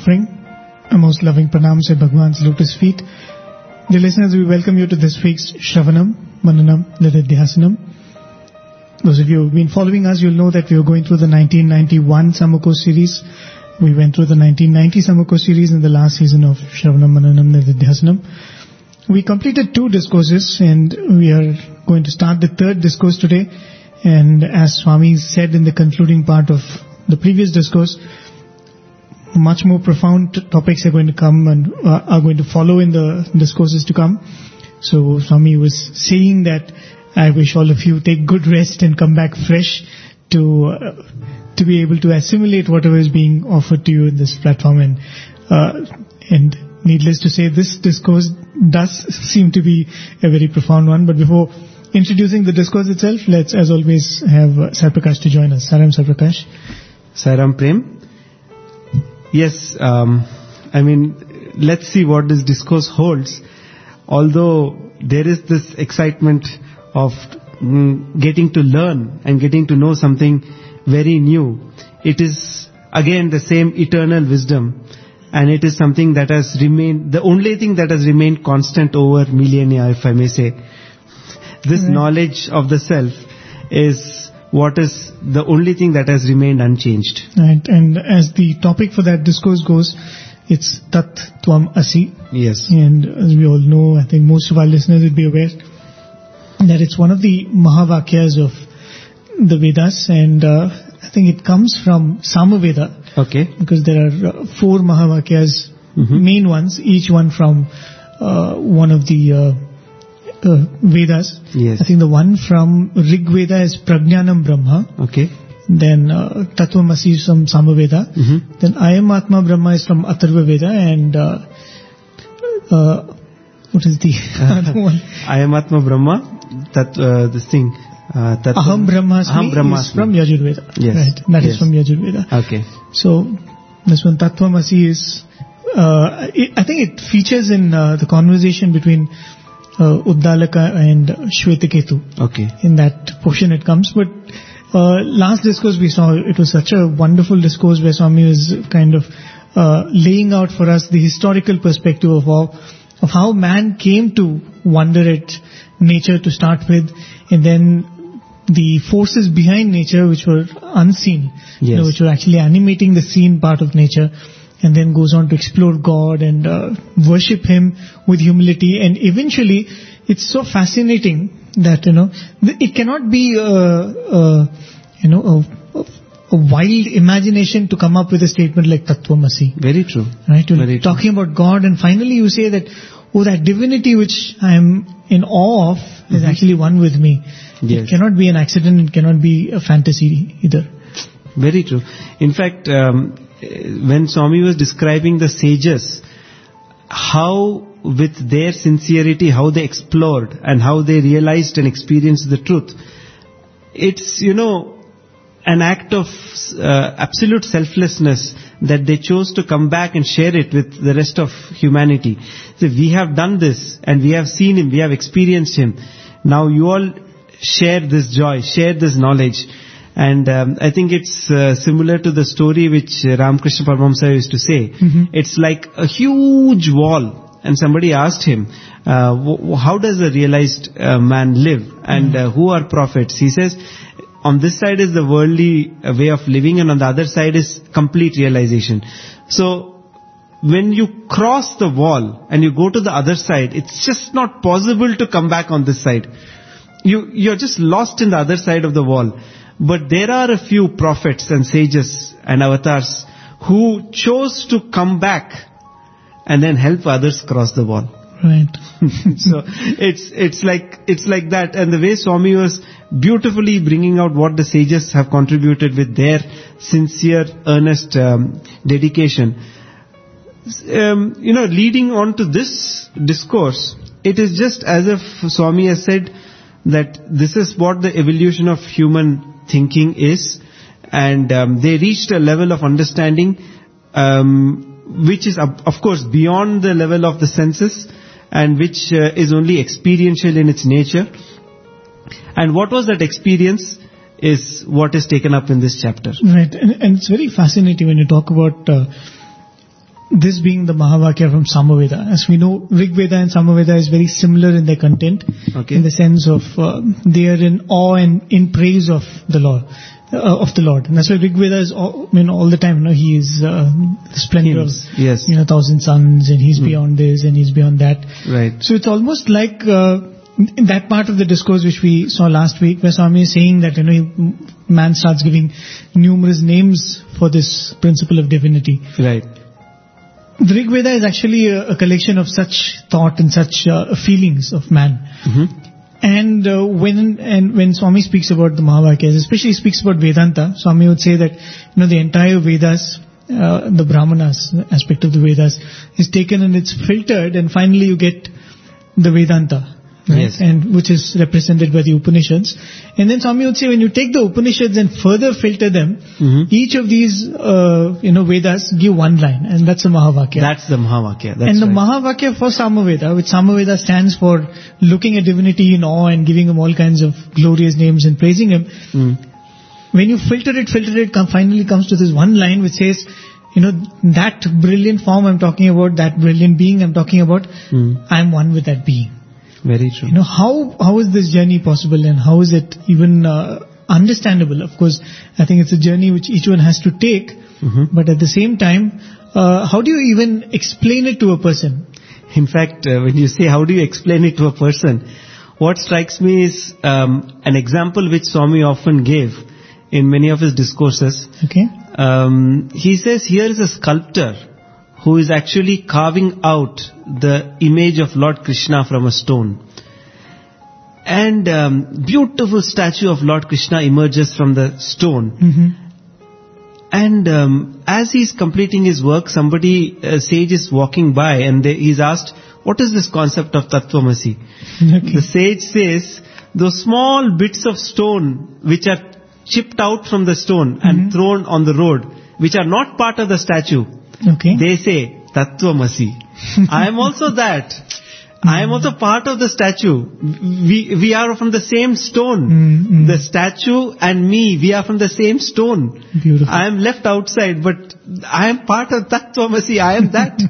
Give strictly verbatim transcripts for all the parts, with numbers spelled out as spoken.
offering a most loving pranams at Bhagwan's lotus feet. Dear listeners, we welcome you to this week's Shravanam, Mananam, Nididhyasanam. Those of you who have been following us, you'll know that we are going through the nineteen ninety-one Samako series. We went through the nineteen ninety Samako series in the last season of Shravanam, Mananam, Nididhyasanam. We completed two discourses and we are going to start the third discourse today. And as Swami said in the concluding part of the previous discourse, much more profound topics are going to come and uh, are going to follow in the discourses to come. So Swami was saying that I wish all of you take good rest and come back fresh to uh, to be able to assimilate whatever is being offered to you in this platform. And uh, and needless to say, this discourse does seem to be a very profound one. But before introducing the discourse itself, let's as always have uh, Sai Prakash to join us. Saram Sai Prakash. Sairam Prem. Yes, um, I mean, let's see what this discourse holds. Although there is this excitement of mm, getting to learn and getting to know something very new, it is again the same eternal wisdom, and it is something that has remained, the only thing that has remained constant over millennia, if I may say. This right. Knowledge of the self is what is the only thing that has remained unchanged. Right, and as the topic for that discourse goes, it's Tat Tvam Asi. Yes. And as we all know, I think most of our listeners would be aware that it's one of the Mahavakyas of the Vedas, and uh, I think it comes from Samaveda. Okay. Because there are uh, four Mahavakyas, mm-hmm. main ones, each one from uh, one of the uh, uh, Vedas. Yes. I think the one from Rig Veda is Prajnanam Brahma. Okay. Then uh, Tattvamasi is from Samaveda. Mm-hmm. Then Ayam Atma Brahma is from Atharva Veda, and uh, uh, what is the other one? Ayam Atma Brahma. That uh, this thing. Uh, Aham Brahmasmi, Aham Brahmasmi is from Yajurveda. Yes. Right. That yes. is from Yajurveda. Okay. So this one Tattvamasi is. Uh, it, I think it features in uh, the conversation between uh, Uddalaka and Shvetaketu. Okay. In that portion it comes, but uh, last discourse we saw, it was such a wonderful discourse where Swami was kind of uh, laying out for us the historical perspective of how, of how man came to wonder at nature to start with, and then the forces behind nature which were unseen, yes. you know, which were actually animating the seen part of nature, and then goes on to explore God and uh, worship Him with humility. And eventually, it's so fascinating that, you know, it cannot be, uh, uh, you know, a, a wild imagination to come up with a statement like Tattvamasi. Very true. Right? You're Very talking true. about God, and finally you say that, oh, that divinity which I am in awe of mm-hmm. is actually one with me. Yes. It cannot be an accident, it cannot be a fantasy either. Very true. In fact, um, when Swami was describing the sages, how with their sincerity, how they explored and how they realized and experienced the truth, it's, you know, an act of uh, absolute selflessness that they chose to come back and share it with the rest of humanity. So we have done this and we have seen Him, we have experienced Him. Now you all share this joy, share this knowledge. And um, I think it's uh, similar to the story which uh, Ramakrishna Paramahamsa used to say. Mm-hmm. It's like a huge wall, and somebody asked him, uh, w- how does a realized uh, man live, and uh, who are prophets? He says, on this side is the worldly uh, way of living, and on the other side is complete realization. So when you cross the wall and you go to the other side, it's just not possible to come back on this side. You, you're just lost in the other side of the wall. But there are a few prophets and sages and avatars who chose to come back and then help others cross the wall. Right. So it's it's like it's like that. And the way Swami was beautifully bringing out what the sages have contributed with their sincere, earnest um, dedication. Um, you know, leading on to this discourse, it is just as if Swami has said that this is what the evolution of human thinking is, and um, they reached a level of understanding um, which is of, of course beyond the level of the senses, and which uh, is only experiential in its nature. And what was that experience is what is taken up in this chapter. Right, and, and it's very fascinating when you talk about uh, this being the Mahavakya from Samaveda. As we know, Rig Veda and Samaveda is very similar in their content, Okay. in the sense of uh, they are in awe and in praise of the Lord. Uh, of the Lord. And that's why Rig Veda is all, I mean, all the time, you know, he is uh, the splendor Hymns, of, yes. you know, thousand suns, and he's beyond this and he's beyond that. Right. So it's almost like uh, in that part of the discourse which we saw last week, where Swami is saying that, you know, he- man starts giving numerous names for this principle of divinity. Right. The Rig Veda is actually a, a collection of such thought and such uh, feelings of man. Mm-hmm. And uh, when and when Swami speaks about the Mahavakyas, especially speaks about Vedanta, Swami would say that, you know, the entire Vedas, uh, the Brahmanas aspect of the Vedas, is taken and it's filtered, and finally you get the Vedanta, right? Yes. And which is represented by the Upanishads. And then Swami would say, when you take the Upanishads and further filter them, Mhm. each of these, uh, you know, Vedas give one line, and that's a Mahavakya. That's the Mahavakya. That's And the right. Mahavakya for Samaveda, which Samaveda stands for looking at divinity in awe and giving him all kinds of glorious names and praising him. Mm. When you filter it, filter it, come, finally comes to this one line which says, you know, that brilliant form I'm talking about, that brilliant being I'm talking about, Mm. I'm one with that being. Very true. You know, how how is this journey possible, and how is it even uh, understandable? Of course, I think it's a journey which each one has to take, Mhm. but at the same time, uh, how do you even explain it to a person? In fact, uh, when you say how do you explain it to a person, what strikes me is um, an example which Swami often gave in many of his discourses. Okay. Um, he says here is a sculptor who is actually carving out the image of Lord Krishna from a stone. And um, beautiful statue of Lord Krishna emerges from the stone. Mm-hmm. And um, as he's completing his work, somebody, a sage is walking by, and they, he's asked, what is this concept of Tattvamasi? Okay. The sage says, those small bits of stone which are chipped out from the stone and Mhm. thrown on the road, which are not part of the statue, Okay. they say, Tattvamasi. I am also that. I am also part of the statue. We, we are from the same stone. Mm, mm. The statue and me, we are from the same stone. Beautiful. I am left outside, but I am part of Tattvamasi. I am that.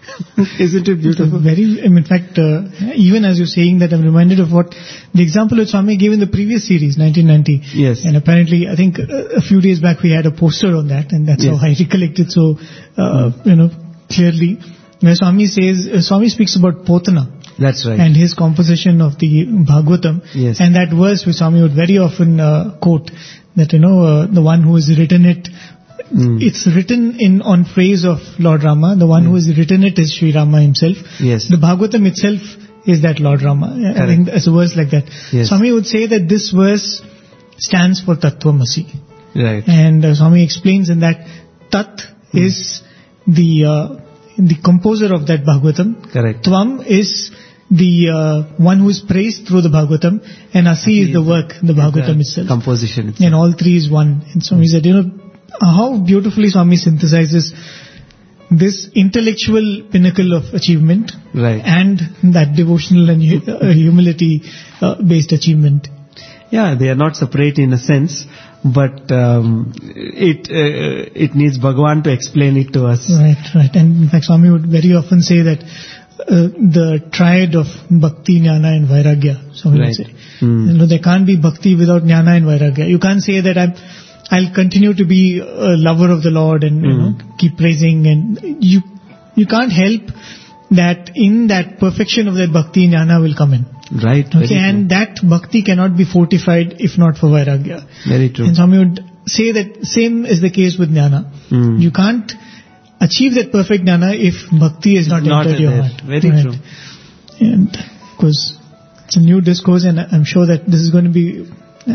Isn't it beautiful? Very, I mean, in fact, uh, even as you're saying that, I'm reminded of what the example that Swami gave in the previous series, nineteen ninety. Yes. And apparently, I think uh, a few days back we had a poster on that, and that's Yes. how I recollect it so, uh, you know, clearly. Where Swami says, uh, Swami speaks about Potana That's right. and his composition of the Bhagavatam. Yes. And that verse which Swami would very often uh, quote, that, you know, uh, the one who has written it, Mm. it's written in on phrase of Lord Rama. The one who has written it is Sri Rama himself. Yes. The Bhagavatam itself is that Lord Rama. I Correct. think it's a verse like that. Yes. Swami would say that this verse stands for Tattvamasi. Right. And uh, Swami explains in that Tat is the uh, the composer of that Bhagavatam. Correct. Tvam is the uh, one who is praised through the Bhagavatam, and Asi is the work, the Bhagavatam The itself. composition itself. And all three is one. And Swami said, you know, how beautifully Swami synthesizes this intellectual pinnacle of achievement Right. and that devotional and hu- uh, humility uh, based achievement. Yeah, they are not separate in a sense, but um, it uh, it needs Bhagavan to explain it to us. Right, right. And in fact, Swami would very often say that uh, the triad of Bhakti, Jnana and Vairagya, Swami Right. would say. Hmm. You know, there can't be Bhakti without Jnana and Vairagya. You can't say that I'm, I'll continue to be a lover of the Lord and, you Hmm. know, keep praising, and you, you can't help that in that perfection of that Bhakti, Jnana will come in. Right. Very Okay, and that Bhakti cannot be fortified if not for Vairagya. true. Very true. And Swami would say that same is the case with Jnana. Hmm. You can't achieve that perfect Jnana if Bhakti is not, Not entered your there. heart. Very Right. true. And because it's a new discourse, and I'm sure that this is going to be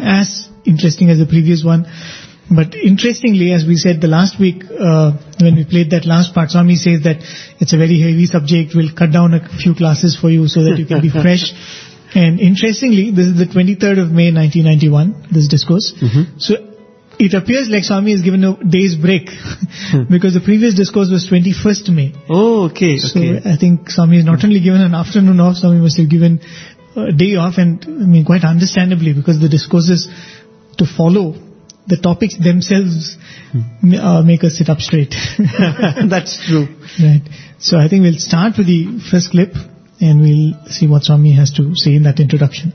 as interesting as the previous one. But interestingly, as we said the last week, uh, when we played that last part, Swami says that it's a very heavy subject. We'll cut down a few classes for you so that you can be fresh. And interestingly, this is the twenty-third of May nineteen ninety-one, this discourse. Mhm. So it appears like Swami has given a day's break because the previous discourse was twenty-first May. Oh, okay. So Okay. I think Swami has not only given an afternoon off, Swami must have given a day off, and I mean quite understandably, because the discourses to follow the topics themselves uh, make us sit up straight. That's true. Right. So I think we'll start with the first clip and we'll see what Swami has to say in that introduction.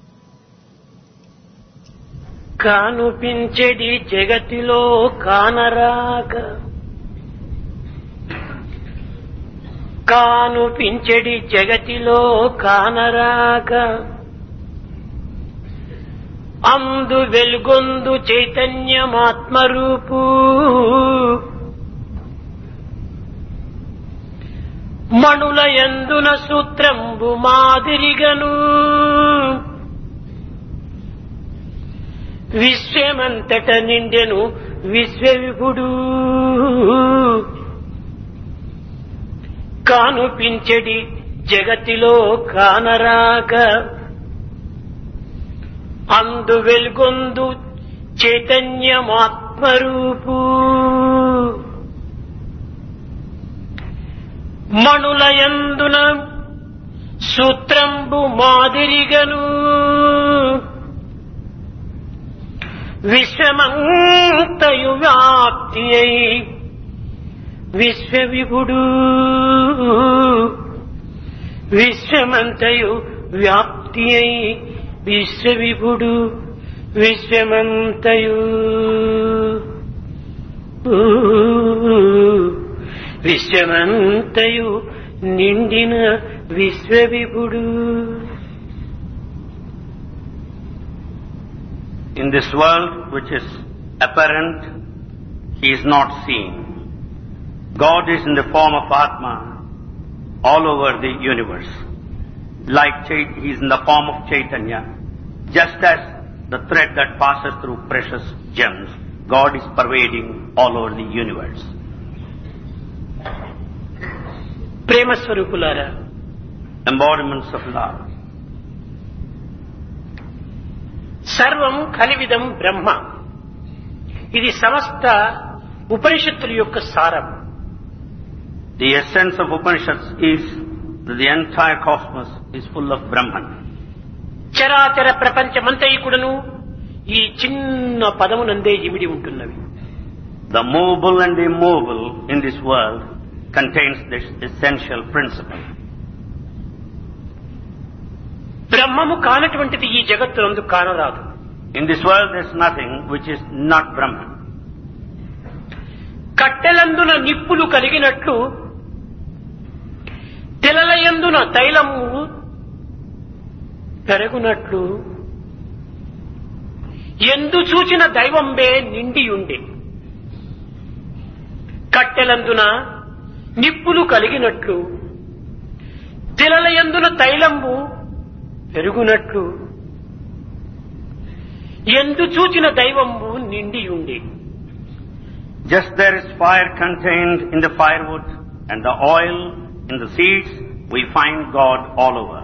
కానుపించెడి జగతిలో కానరాక కానుపించెడి జగతిలో కానరాక అందు వెలుగొందు చైతన్యమాత్మరూపు మణుల యందున సూత్రంబు మాదిరిగను విశ్వమంతట నిండెను విశ్వవిభుడు కానుపించెడి జగతిలో కానరాక అందు వెలుగొందు చైతన్యమాత్మరూపు మణుల యందున సూత్రంబు మాదిరిగను విశ్వమంతయు వ్యాప్తి అయి విశ్వవిభుడు విశ్వమంతయు వ్యాప్తి అయి విశ్వవిభుడు విశ్వమంతయు విశ్వమంతయు నిండిన విశ్వవిభుడు. In this world which is apparent, He is not seen. God is in the form of Atma all over the universe. Like Chait- He is in the form of Chaitanya. Just as the thread that passes through precious gems, God is pervading all over the universe. ప్రేమ స్వరూపులారా, Embodiments of love. సర్వం కలివిదం బ్రహ్మ. ఇది సమస్త ఉపనిషత్తుల యొక్క సారం. The essence of Upanishads is that the entire cosmos is full of Brahman. చరాచర ప్రపంచమంతయుకుడును ఈ చిన్న పదమునందే ఇమిడి ఉంటున్నవి. The movable and the immovable in this world contains this essential principle. బ్రహ్మము కానటువంటిది ఈ జగత్తునందు కానరాదు. In this world there is nothing which is not Brahman. కట్టెలందున నిప్పులు కలిగినట్లు తెలలయందున తైలము పెరుగునట్లు ఎందు చూచిన దైవంబే నిండియుండే. కట్టెలందున నిప్పులు కలిగినట్లు తెలలయందున తైలంబు పెరుగునట్లు ఎందు చూచిన దైవంబు నిండియుండే. Just there is fire contained in the firewood and the oil in the seeds, we find God all over.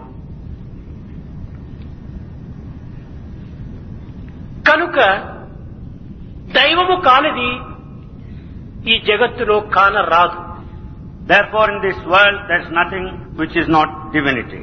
కనుక దైవము కానిది ఈ జగత్తులో కానరాదు. Therefore in this world there is nothing which is not divinity.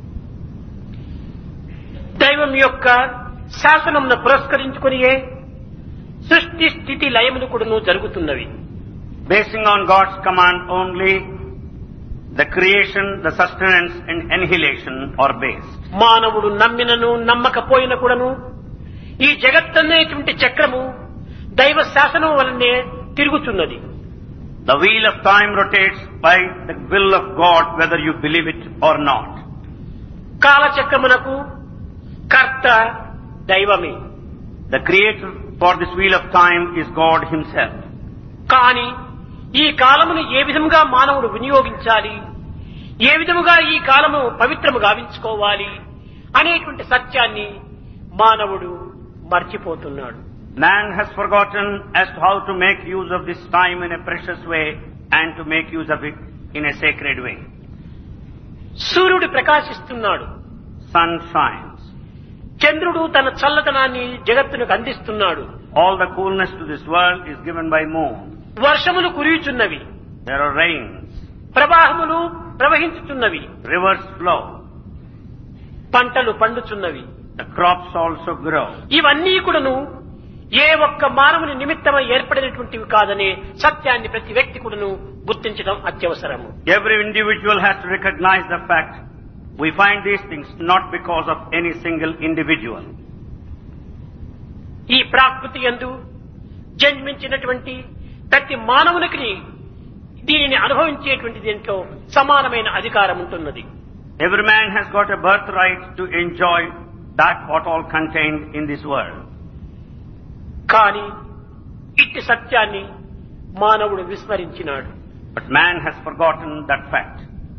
దైవం యొక్క శాసనమును పురస్కరించుకునియే సృష్టి స్థితి లయములు కూడాను జరుగుతున్నవి. Basing on God's command only, the creation, the sustenance and annihilation are based. మానవుడు నమ్మినను నమ్మకపోయిన కూడాను ఈ జగత్తనేటువంటి చక్రము దైవ శాసనం వలనే తిరుగుతున్నది. The wheel of time rotates by the will of God, whether you believe it or not. కాలచక్రమునకు కర్త దైవమే. The creator for this wheel of time is God Himself. కానీ ఈ కాలమును ఏ విధముగా మానవుడు వినియోగించాలి, ఏ విధముగా ఈ కాలము పవిత్రము గావించుకోవాలి అనేటువంటి సత్యాన్ని మానవుడు మర్చిపోతున్నాడు. Man has forgotten as to how to make use of this time in a precious way and to make use of it in a sacred way. సూర్యుడు ప్రకాశిస్తున్నాడు, Sun shines. చంద్రుడు తన చల్లదనాన్ని జగత్తునకు అందిస్తున్నాడు. All the coolness to this world is given by moon. వర్షములు కురియుచున్నవి, There are rains. ప్రవాహములు ప్రవహించుచున్నవి, Rivers flow. పంటలు పండుచున్నవి. The crops also grow. ఇవన్నీ కూడాను ఏ ఒక్క మానవుని నిమిత్తమై ఏర్పడినటువంటివి కాదనే సత్యాన్ని ప్రతి వ్యక్తి కూడాను గుర్తించడం అత్యవసరము. Every individual has to recognize the fact we find these things not because of any single individual. ఈ ప్రకృతి యందు జన్మించినటువంటి ప్రతి మానవునికి దీనిని అనుభవించేటువంటి దీంట్లో సమానమైన అధికారం ఉంటున్నది. Every man has got a birthright to enjoy that what all contained in this world. కానీ ఇట్టి సత్యాన్ని మానవుడు విస్మరించినాడు. But man has forgotten that fact.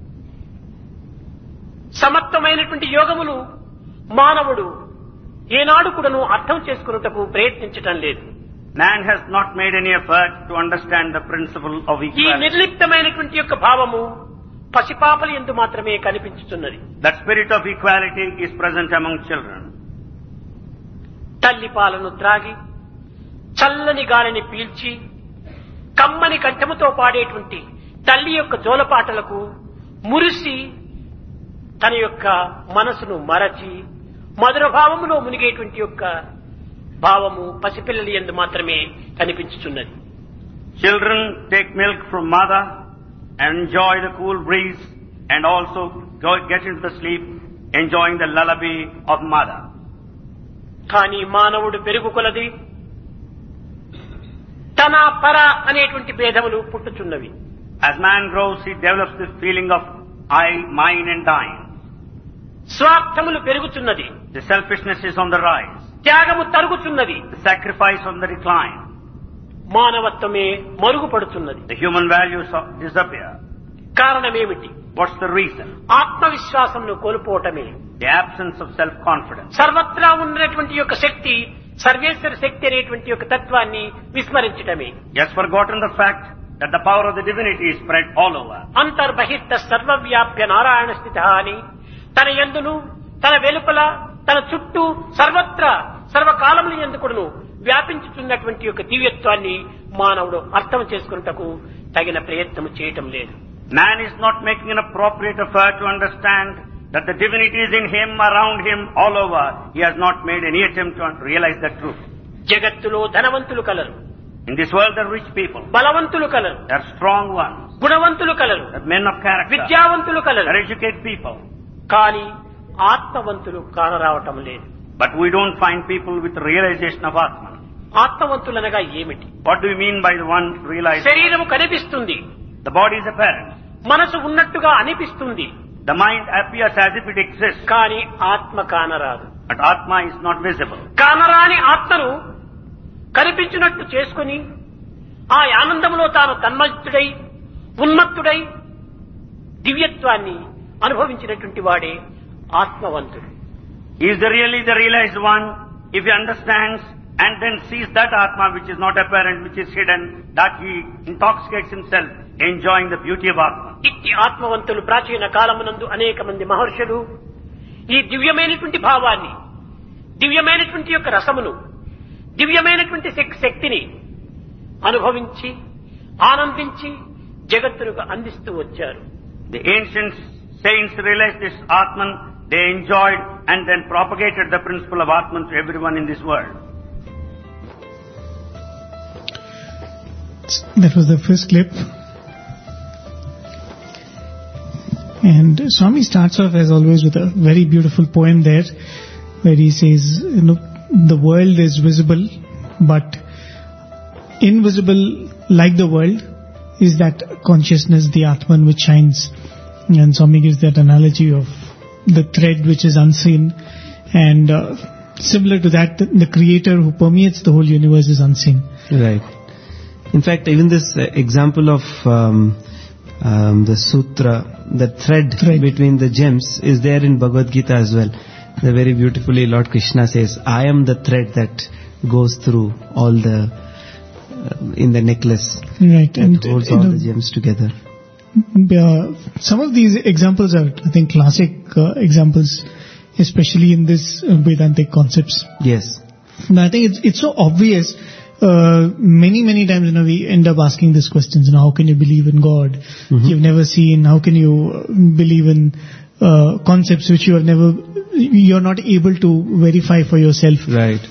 సమర్థమైనటువంటి యోగములు మానవుడు ఏనాడు కూడాను అర్థం చేసుకున్నటకు ప్రయత్నించటం లేదు. Man has not made any effort to understand the principle of ఈ equality. నిర్లిప్తమైనటువంటి యొక్క భావము పసిపాపల యందు మాత్రమే కనిపించుతున్నది. That spirit of equality is present among children. తల్లి పాలను త్రాగి చల్లని గాలిని పీల్చి కమ్మని కంఠముతో పాడేటువంటి తల్లి యొక్క జోలపాటలకు మురిసి తన యొక్క మనసును మరచి మధుర భావములో మునిగేటువంటి యొక్క భావము పసిపిల్లల యందు మాత్రమే కనిపించుచున్నది. Children take milk from mother and enjoy the cool breeze and also go get into the sleep enjoying the lullaby of mother. కానీ మానవుడు పెరుగు కొలది తన పర అనేటువంటి భేదములు పుట్టుచున్నవి. As man grows, he develops this feeling of I, mine and thine. స్వార్థములు పెరుగుచున్నది. The selfishness is on the rise. త్యాగము తరుగుచున్నది. The sacrifice on the decline. మానవత్వమే మరుగుపడుతున్నది. The human values of- disappear. కారణమేమిటి? What's the reason? ఆత్మవిశ్వాసమును కోల్పోవటమే. The absence of self-confidence. సర్వత్రా ఉన్నటువంటి యొక్క శక్తి సర్వేశ్వర శక్తి అనేటువంటి యొక్క తత్వాన్ని విస్మరించటమే. He has forgotten the fact that the power of the divinity is spread all over. అంతర్బహిష్ట సర్వవ్యాప్య Narayana స్థిత అని తన యందును తన వెలుపల తన చుట్టూ సర్వత్రా సర్వకాలముల యందు కూడాను వ్యాపించుతున్నటువంటి యొక్క దివ్యత్వాన్ని మానవుడు అర్థం చేసుకున్నటకు తగిన ప్రయత్నం చేయటం లేదు. Man is not making an appropriate effort to understand that the divinity is in him, around him, all over. He has not made any attempt to realize the truth. జగత్తులో ధనవంతులు కలరు, In this world there are rich people. బలవంతులు కలరు, There are strong ones. గుణవంతులు కలరు, There are men of character. విద్యావంతులు There కలరు. are educated people. కానీ ఆత్మవంతులు కానరావటం లేదు. But we don't find people with realization of Atman. ఆత్మవంతులనగా ఏమిటి? What do you mean by the one realized? శరీరము కనిపిస్తుంది, The body is apparent. మనసు ఉన్నట్టుగా అనిపిస్తుంది, The mind appears as if it exists. కానీ ఆత్మ కానరాదు. But Atma is not visible. కానరాని ఆత్మను కనిపించినట్టు చేసుకుని ఆ ఆనందంలో తాను తన్మత్తుడై ఉన్మత్తుడై దివ్యత్వాన్ని అనుభవించినటువంటి వాడే ఆత్మవంతుడు. He is the really the realized one if he understands and then sees that Atma which is not apparent, which is hidden, that he intoxicates himself enjoying the beauty of Atma. ఇట్టి ఆత్మవంతులు ప్రాచీన కాలమునందు అనేక మంది మహర్షులు ఈ దివ్యమైనటువంటి భావాన్ని, దివ్యమైనటువంటి యొక్క రసమును, దివ్యమైనటువంటి శక్- శక్తిని అనుభవించి ఆనందించి జగత్తులకు అందిస్తూ వచ్చారు. The ancient saints realized this Atman, they enjoyed and then propagated the principle of Atman to everyone in this world. That was the first clip. And Swami starts off as always with a very beautiful poem there where he says, you know, the world is visible, but invisible like the world is that consciousness, the Atman which shines. And Swami gives that analogy of the thread which is unseen, and uh, similar to that, the, the creator who permeates the whole universe is unseen. Right. In fact, even this uh, example of um, um, the sutra, the thread, Thread. between the gems is there in Bhagavad Gita as well. The very beautifully Lord Krishna says, I am the thread that goes through all the, uh, in the necklace, Right. that And holds you all know, the gems together. Uh, some of these examples are, I think, classic uh, examples, especially in this uh, Vedantic concepts. Yes. And I think it's it's so obvious. Uh, many many times, you know, we end up asking these questions. You know, how can you believe in God? Mhm. You've never seen. How can you uh, believe in uh, concepts which you have never, you're not able to verify for yourself? Right.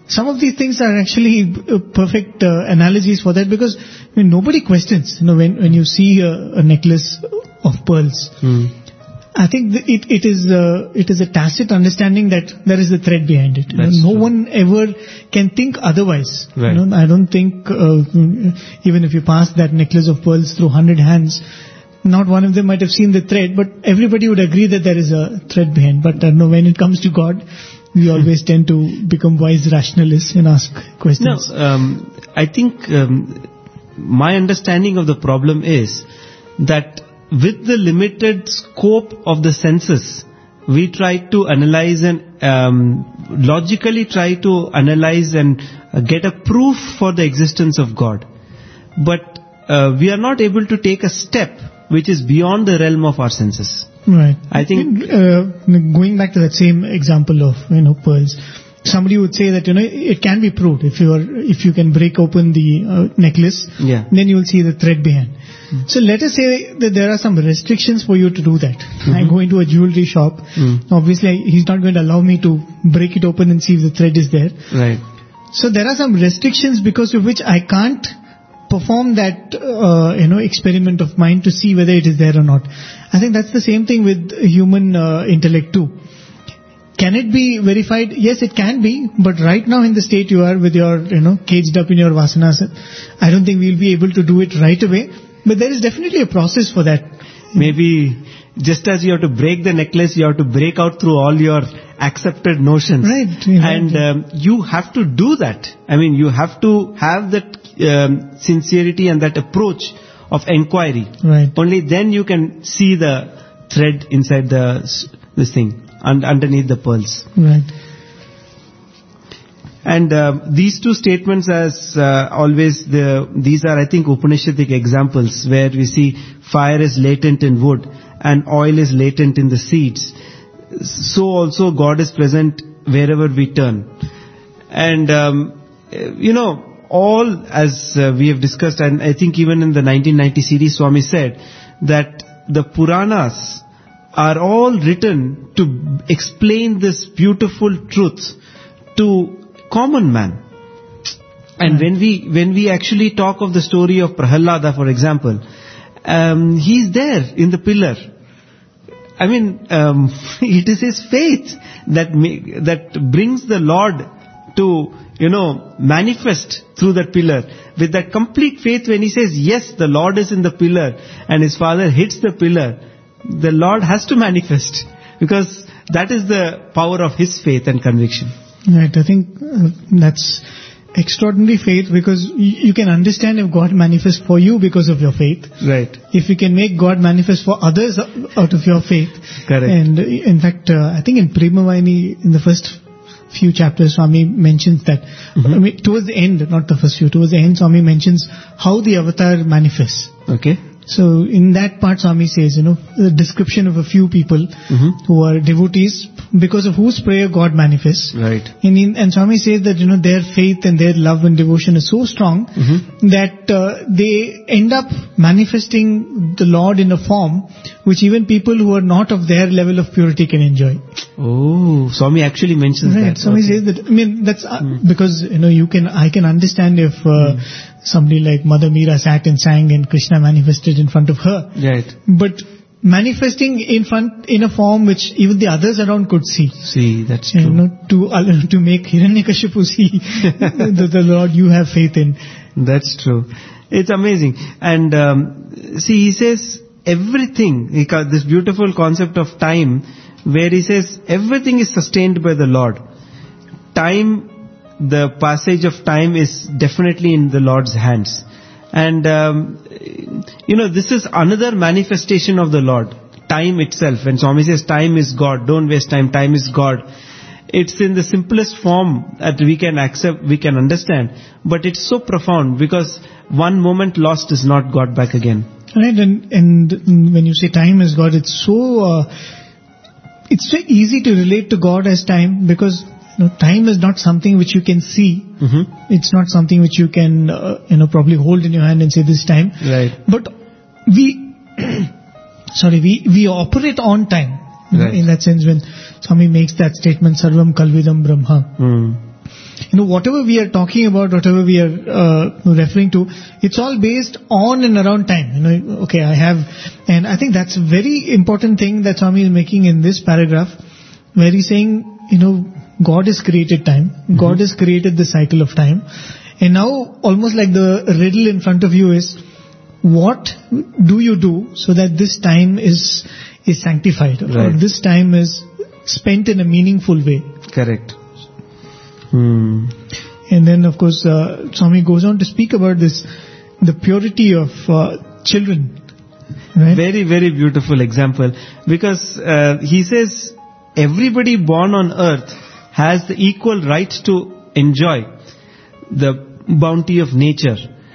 some of these things are actually uh, perfect uh, analogies for that, because I mean, nobody questions, you know, when, when you see a, a necklace of pearls. Hmm. I think th- it, it is uh, it is a tacit understanding that there is a thread behind it. You know, That's no true. one ever can think otherwise. Right. You know, I don't think uh, even if you pass that necklace of pearls through hundred hands, not one of them might have seen the thread, but everybody would agree that there is a thread behind. But uh, no, when it comes to God, we always tend to become wise rationalists and ask No, questions. um, I think um, my understanding of the problem is that with the limited scope of the senses, we try to analyze and um, logically try to analyze and uh, get a proof for the existence of God. But uh, we are not able to take a step which is beyond the realm of our senses. Right. I think- uh, going back to that same example of, you know, pearls, somebody would say that, you know, it can be proved if you are, if you can break open the uh, necklace, Yeah. then you will see the thread behind. So let us say that there are some restrictions for you to do that. I go into a jewelry shop. Mm. Obviously, he's not going to allow me to break it open and see if the thread is there. Right. So there are some restrictions because of which I can't perform that, uh, you know, experiment of mine to see whether it is there or not. I think that's the same thing with human uh, intellect too. Can it be verified? Yes, it can be, but right now in the state you are with your, you know, caged up in your vasanas, I don't think we'll be able to do it right away. But there is definitely a process for that. Maybe just as you have to break the necklace, you have to break out through all your accepted notions. Right, yeah, and right. um, you have to do that. I mean, you have to have that um, sincerity and that approach of inquiry. Right. Only then you can see the thread inside the s- this thing, and underneath the pearls. Right. And uh, these two statements, as uh, always, the, these are, I think, Upanishadic examples where we see fire is latent in wood and oil is latent in the seeds. So also God is present wherever we turn. And, um, you know, all, as uh, we have discussed, and I think even in the nineteen ninety C D, Swami said that the Puranas are all written to explain this beautiful truth to common man. And when we when we actually talk of the story of Prahalada, for example, um, he's there in the pillar. I mean, um, it is his faith that ma- that brings the Lord to, you know, manifest through that pillar. With that complete faith, when he says, yes, the Lord is in the pillar, and his father hits the pillar, the Lord has to manifest, because that is the power of his faith and conviction. Right. I think uh, that's extraordinary faith, because y- you can understand if God manifests for you because of your faith. Right. If you can make God manifest for others out of your faith. Correct. And uh, in fact, uh, I think in Premavani, in the first few chapters, Swami mentions that, Mm-hmm. I mean, towards the end, not the first few, towards the end, Swami mentions how the avatar manifests. Okay. So in that part, Swami says, you know, the description of a few people Mm-hmm. who are devotees, because of whose prayer God manifests. Right. And, in, and Swami says that, you know, their faith and their love and devotion is so strong Mm-hmm. that uh, they end up manifesting the Lord in a form which even people who are not of their level of purity can enjoy. Oh, Swami actually mentions Right. that. Swami Okay. says that, I mean, that's uh, because, you know, you can, I can understand if uh, somebody like Mother Meera sat and sang and Krishna manifested in front of her. Right. But manifesting in front, in a form which even the others around could see. See, that's You true. know, to uh, to make Hiranyakashipu see the, the Lord you have faith in. That's true. It's amazing. And um, see, he says everything, he ca- this beautiful concept of time, where he says everything is sustained by the Lord. Time, the passage of time is definitely in the Lord's hands. And, um, you know, this is another manifestation of the Lord. Time itself. When Swami says time is God, don't waste time, time is God. It's in the simplest form that we can accept, we can understand. But it's so profound, because one moment lost is not got back again. Right, and and when you say time is God, it's so uh, it's so easy to relate to God as time, because you know, time is not something which you can see. Mm-hmm. It's not something which you can uh, you know probably hold in your hand and say this time. Right. But we sorry we we operate on time. You know, Right. in that sense, when Swami makes that statement, Sarvam Kalvidam Brahma. Mm. you know, whatever we are talking about, whatever we are uh, referring to, it's all based on and around time. You know, okay, I have, and I think that's a very important thing that Swami is making in this paragraph, where he's saying, you know, God has created time. Mm-hmm. God has created the cycle of time. And now, almost like the riddle in front of you is, what do you do so that this time is is sanctified, right, or this time is spent in a meaningful way? Correct. Hmm. And then, of course, uh, Swami goes on to speak about this, the purity of uh, children. Right? Very, very beautiful example, because uh, he says everybody born on earth has the equal right to enjoy the bounty of nature.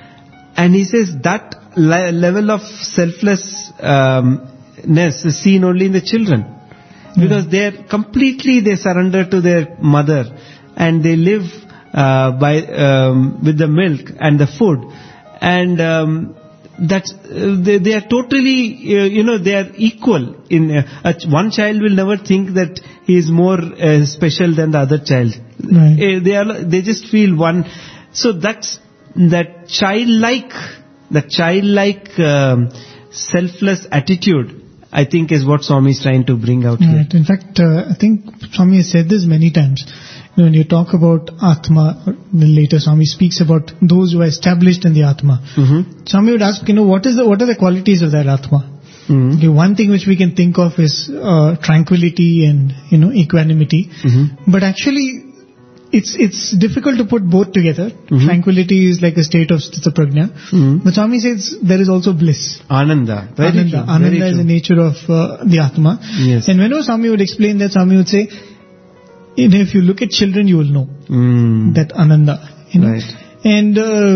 And he says that le- level of selflessness um, is seen only in the children. Because they are completely, they surrender to their mother and they live uh, by um, with the milk and the food. And um, that's, uh, they, they are totally, uh, you know, they are equal. In uh, a, one child will never think that he is more uh, special than the other child. Right. Uh, they are, they just feel one. So that's, that childlike, that childlike um, selfless attitude, I think, is what Swami is trying to bring out right. here. In fact, uh, I think Swami has said this many times. You know, when you talk about Atma, or later Swami speaks about those who are established in the Atma. Mm-hmm. Swami would ask, you know, what is the, what are the qualities of that Atma? Mm-hmm. Okay, one thing which we can think of is uh, tranquility and, you know, equanimity. Mm-hmm. But actually, it's it's difficult to put both together. Mm-hmm. Tranquility is like a state of sthita prajna. Mm-hmm. But Swami says there is also bliss. Ananda. Very Ananda. true. Ananda Very is true. the nature of uh, the Atma. Yes. And whenever Swami would explain that, Swami would say, you know, if you look at children, you will know Mm. that Ananda. You know? Right. And uh,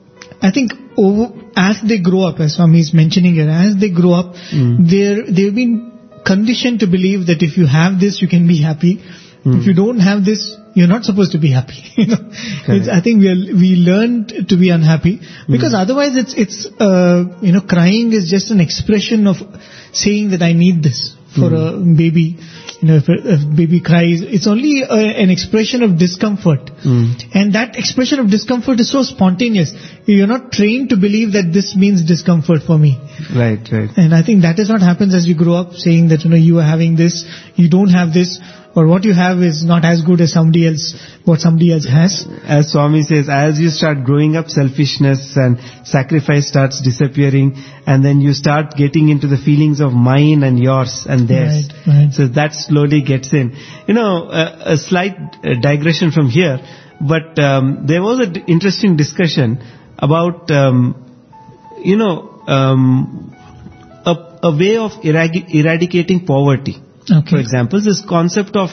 I think over, as they grow up, as Swami is mentioning here, as they grow up, Mm. they're, they've been conditioned to believe that if you have this, you can be happy. Mm. If you don't have this, you're not supposed to be happy. You know, it's, I think we are, we learned to be unhappy because mm. otherwise it's it's uh, you know, crying is just an expression of saying that I need this for mm. a baby. You know, if a, if a baby cries, it's only a, an expression of discomfort, Mm. and that expression of discomfort is so spontaneous. You're not trained to believe that this means discomfort for me. Right, right. And I think that is what happens as you grow up, saying that, you know, you are having this, you don't have this, or what you have is not as good as somebody else, what somebody else has. As Swami says, as you start growing up, selfishness and sacrifice starts disappearing, and then you start getting into the feelings of mine and yours and theirs. Right, right. So that slowly gets in. You know, a, a slight uh, digression from here, but um, there was an d- interesting discussion about, um, you know, um, a, a way of eradi- eradicating poverty. Okay. For example, this concept of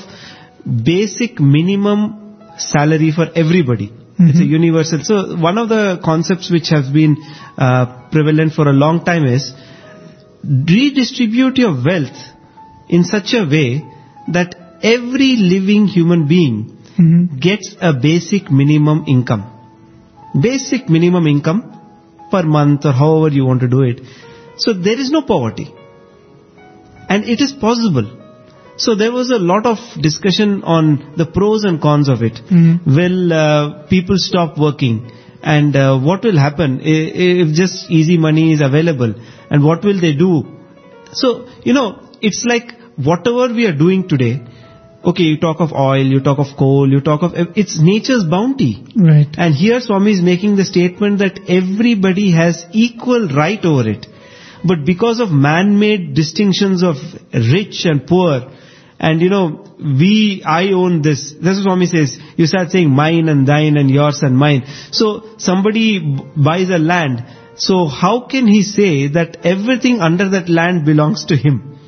basic minimum salary for everybody. Mm-hmm. It's a universal. So one of the concepts which has been uh, prevalent for a long time is redistribute your wealth in such a way that every living human being mm-hmm. gets a basic minimum income. Basic minimum income per month or however you want to do it. So there is no poverty. And it is possible. So there was a lot of discussion on the pros and cons of it. Mm-hmm. Will uh, people stop working? And uh, what will happen if just easy money is available? And what will they do? So, you know, it's like whatever we are doing today, okay, you talk of oil, you talk of coal, you talk of, it's nature's bounty. Right. And here Swami is making the statement that everybody has equal right over it. But because of man-made distinctions of rich and poor, and you know, we, I own this. That's what Swami says. You start saying mine and thine and yours and mine. So somebody b- buys a land. So how can he say that everything under that land belongs to him?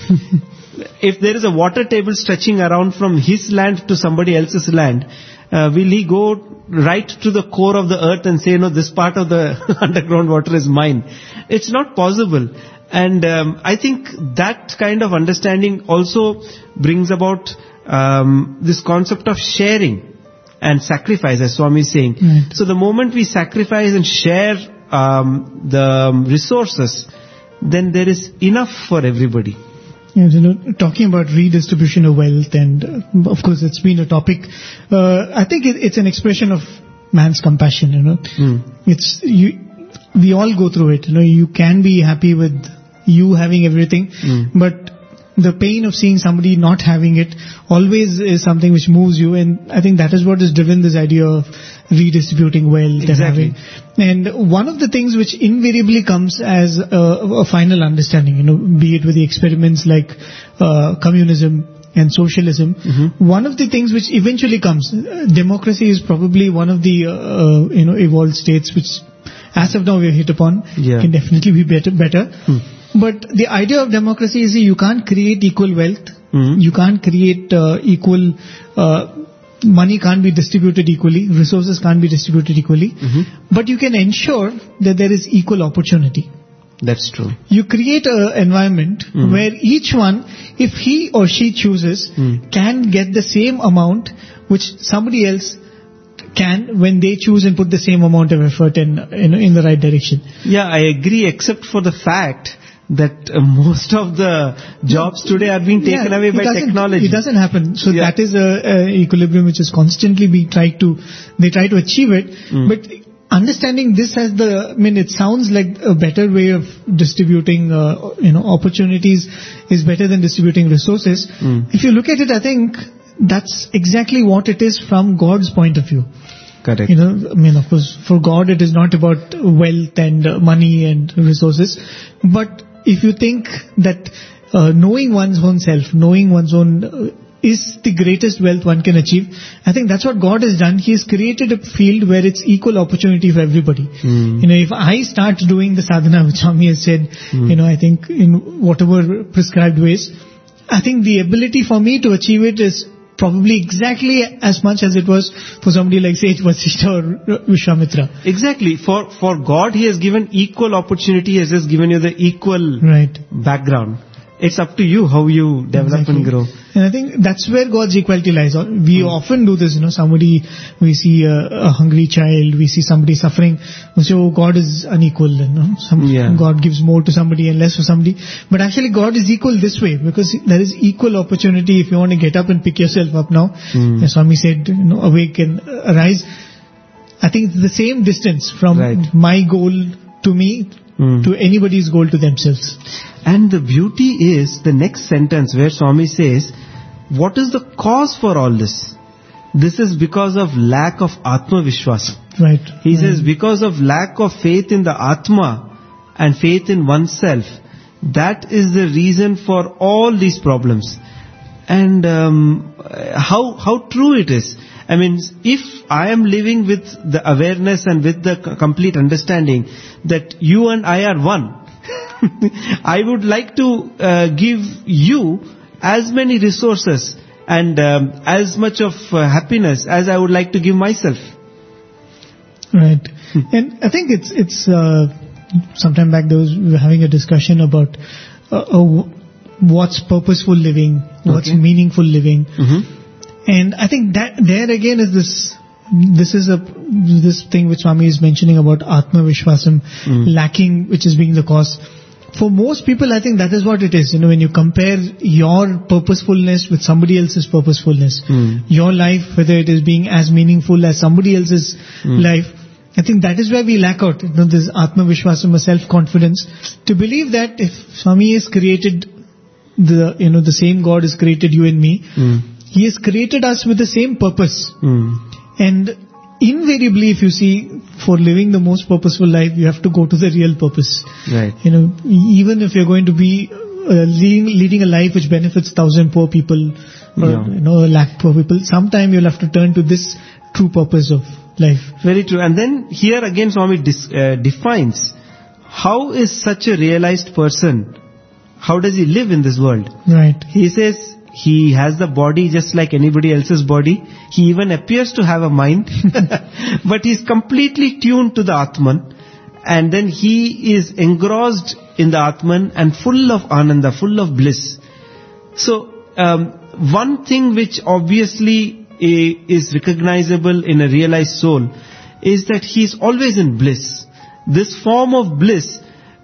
If there is a water table stretching around from his land to somebody else's land, uh, will he go right to the core of the earth and say, no, this part of the underground water is mine? It's not possible. And um, I think that kind of understanding also brings about um, this concept of sharing and sacrifice, as Swami is saying. Right. So the moment we sacrifice and share um, the resources, then there is enough for everybody. Yes, you know, talking about redistribution of wealth, and uh, of course, it's been a topic. Uh, I think it, it's an expression of man's compassion. You know, Mm. it's you. We all go through it. You know, you can be happy with you having everything, Mm. but the pain of seeing somebody not having it always is something which moves you, and I think that is what has driven this idea of redistributing wealth Exactly. and having. And one of the things which invariably comes as a, a final understanding, you know, be it with the experiments like uh, communism and socialism, Mhm. one of the things which eventually comes, uh, democracy is probably one of the uh, uh, you know evolved states which, as of now, we have hit upon. Yeah. Can definitely be better. better. Hmm. But the idea of democracy is you can't create equal wealth. Mhm. You can't create uh, equal, uh, money can't be distributed equally, resources can't be distributed equally. Mhm. But you can ensure that there is equal opportunity. That's true. You create an environment Mhm. where each one, if he or she chooses, Mm. can get the same amount which somebody else can when they choose and put the same amount of effort in, in, in the right direction. Yeah, I agree, except for the fact that uh, most of the jobs today are being taken Yeah, away it by doesn't- technology. It doesn't happen. So Yeah. that is a, a equilibrium which is constantly being tried to, they try to achieve it. Mm. But understanding this as the, I mean, it sounds like a better way of distributing, uh, you know, opportunities is better than distributing resources. Mm. If you look at it, I think that's exactly what it is from God's point of view. Correct. You know, I mean, of course, for God it is not about wealth and uh, money and resources. But if you think that uh, knowing one's own self, knowing one's own uh, is the greatest wealth one can achieve, I think that's what God has done. He has created a field where it's equal opportunity for everybody. Mm. You know, if I start doing the sadhana, which Swami has said, Mm. you know, I think in whatever prescribed ways, I think the ability for me to achieve it is probably exactly as much as it was for somebody like Sage Vasishtha or Vishwamitra. Exactly. For for God, He has given equal opportunity. He has just given you the equal Right. background. It's up to you how you develop Exactly. and grow. And I think that's where God's equality lies. We Hmm. often do this, you know, somebody, we see a, a hungry child, we see somebody suffering, we say, oh, God is unequal, you know, some, Yeah. God gives more to somebody and less for somebody. But actually God is equal this way, because there is equal opportunity if you want to get up and pick yourself up now. Hmm. As Swami said, you know, awake and arise. I think it's the same distance from Right. my goal to me Hmm. to anybody's goal to themselves. And the beauty is the next sentence where Swami says, what is the cause for all this? This is because of lack of Atma Vishwasa. Right. He says because of lack of faith in the Atma and faith in oneself, that is the reason for all these problems. And um, how how true it is. I mean, if I am living with the awareness and with the c- complete understanding that you and I are one, I would like to uh, give you as many resources and um, as much of uh, happiness as I would like to give myself. Right. And I think it's, it's, uh, sometime back there was, we were having a discussion about, uh, uh, what's purposeful living, what's Okay. meaningful living. Mm-hmm. And I think that there again is this, this is a, this thing which Swami is mentioning about Atma Vishwasam Mm. lacking, which is being the cause. For most people, I think that is what it is. You know, when you compare your purposefulness with somebody else's purposefulness, Mm. your life, whether it is being as meaningful as somebody else's Mm. life, I think that is where we lack out. You know, this Atma Vishwasam, self-confidence, to believe that if Swami has created the, you know, the same God has created you and me, Mm. He has created us with the same purpose. Mm. And invariably, if you see, for living the most purposeful life, you have to go to the real purpose. Right. You know, even if you're going to be uh, leading, leading a life which benefits thousand poor people, or Yeah. you know, a lakh poor people, sometime you'll have to turn to this true purpose of life. Very true. And then here again Swami dis, uh, defines how is such a realized person, how does he live in this world? Right. He says he has the body just like anybody else's body. He even appears to have a mind, but he's completely tuned to the Atman. And then he is engrossed in the Atman and full of ananda, full of bliss. So, um, one thing which obviously uh, is recognizable in a realized soul is that he is always in bliss. This form of bliss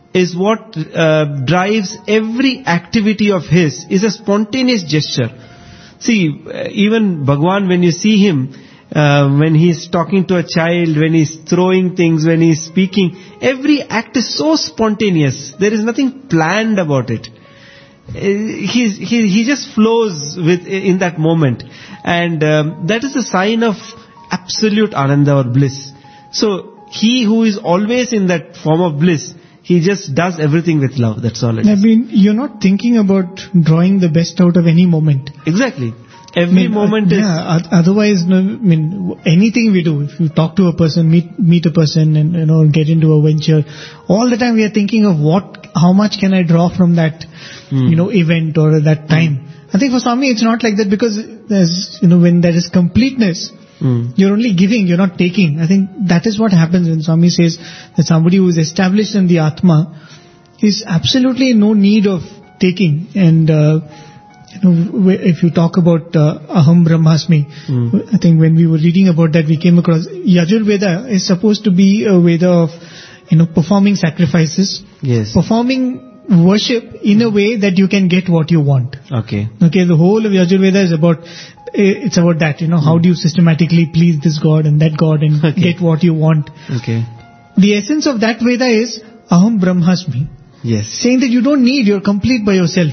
is what uh, drives every activity of his, is a spontaneous gesture. See, uh, even Bhagwan, when you see him, uh, when he's talking to a child, when he's throwing things, when he's speaking, every act is so spontaneous. There is nothing planned about it. Uh, he's, he, he just flows with in that moment. And um, that is a sign of absolute ananda or bliss. So, he who is always in that form of bliss, he just does everything with love. That's all it I is. mean, you're not thinking about drawing the best out of any moment. Exactly. Every I mean, moment uh, is... Yeah, o- otherwise, no, I mean, anything we do, if you talk to a person, meet meet a person and, you know, get into a venture, all the time we are thinking of what, how much can I draw from that, Hmm. you know, event or that time. I think for Swami it's not like that, because there's, you know, when there is completeness, Hmm. you're only giving, you're not taking. I think that is what happens when Swami says that somebody who is established in the Atma is absolutely no need of taking. And, uh, you know, if you talk about uh, Aham Brahmasmi, Mm. I think when we were reading about that, we came across Yajur Veda is supposed to be a Veda of, you know, performing sacrifices, Yes. performing worship in a way that you can get what you want. Okay. Okay, the whole of Yajur Veda is about, eh, it's about that, you know, how do you systematically please this God and that God and Okay. get what you want. Okay. The essence of that Veda is Aham Brahmasmi, Yes. saying that you don't need, you're complete by yourself.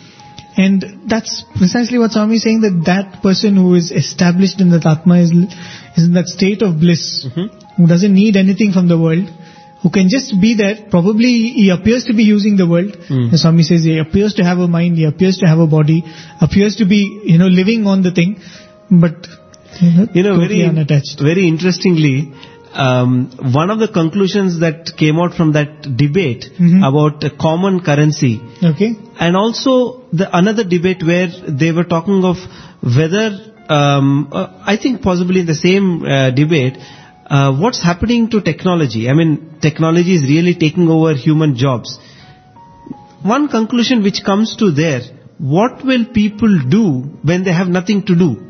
And that's precisely what Swami is saying, that that person who is established in that Atma is, is in that state of bliss, Mhm. who doesn't need anything from the world, who can just be there. Probably he appears to be using the world. Mm. As Swami says, he appears to have a mind, he appears to have a body, appears to be, you know, living on the thing, but you know, You know, totally very, unattached. very interestingly, um, one of the conclusions that came out from that debate Mhm. about a common currency, Okay? and also the another debate where they were talking of whether, um, uh, I think possibly in the same uh, debate, uh, what's happening to technology. I mean, technology is really taking over human jobs. One conclusion which comes to there, what will people do when they have nothing to do?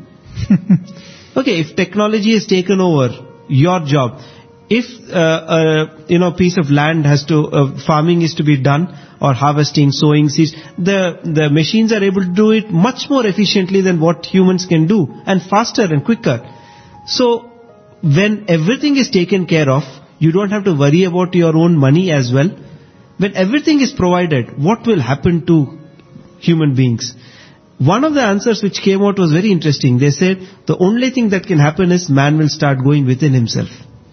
Okay, if technology has taken over your job, if uh, a you know piece of land has to uh, farming is to be done, or harvesting, sowing seeds, the the machines are able to do it much more efficiently than what humans can do, and faster and quicker. So when everything is taken care of, you don't have to worry about your own money as well. When everything is provided, what will happen to human beings? One of the answers which came out was very interesting. They said the only thing that can happen is man will start going within himself.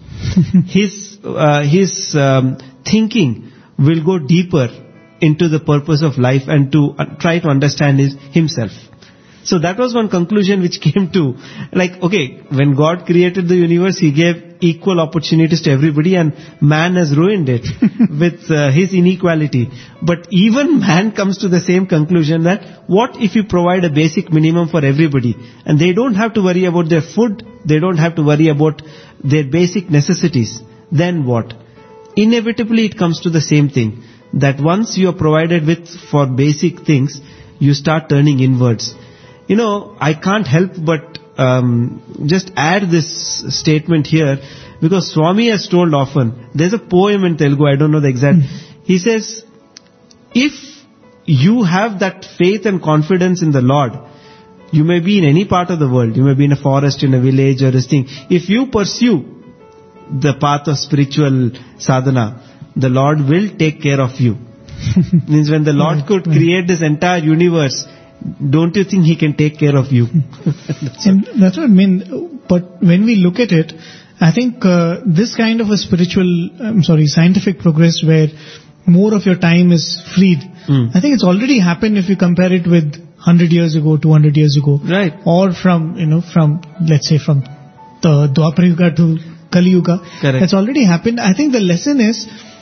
his uh, his um, thinking will go deeper into the purpose of life and to uh, try to understand his, himself. So that was one conclusion which came to, like, okay, when God created the universe, He gave equal opportunities to everybody, and man has ruined it with uh, his inequality. But even man comes to the same conclusion that what if you provide a basic minimum for everybody, and they don't have to worry about their food, they don't have to worry about their basic necessities, then what? Inevitably it comes to the same thing, that once you are provided with for basic things, you start turning inwards. You know, I can't help but um, just add this statement here, because Swami has told often, there's a poem in Telugu, I don't know the exact, he says, if you have that faith and confidence in the Lord, you may be in any part of the world, you may be in a forest, in a village or this thing, if you pursue the path of spiritual sadhana, the Lord will take care of you. Means when the Lord Right, could right. create this entire universe, don't you think He can take care of you? And that's what I mean. But when we look at it, I think uh, this kind of a spiritual, I'm sorry, scientific progress where more of your time is freed, Mm. I think it's already happened if you compare it with one hundred years ago, two hundred years ago. Right. Or from, you know, from, let's say from the Dwapar Yuga to Kali Yuga. Correct. That's already happened. I think the lesson is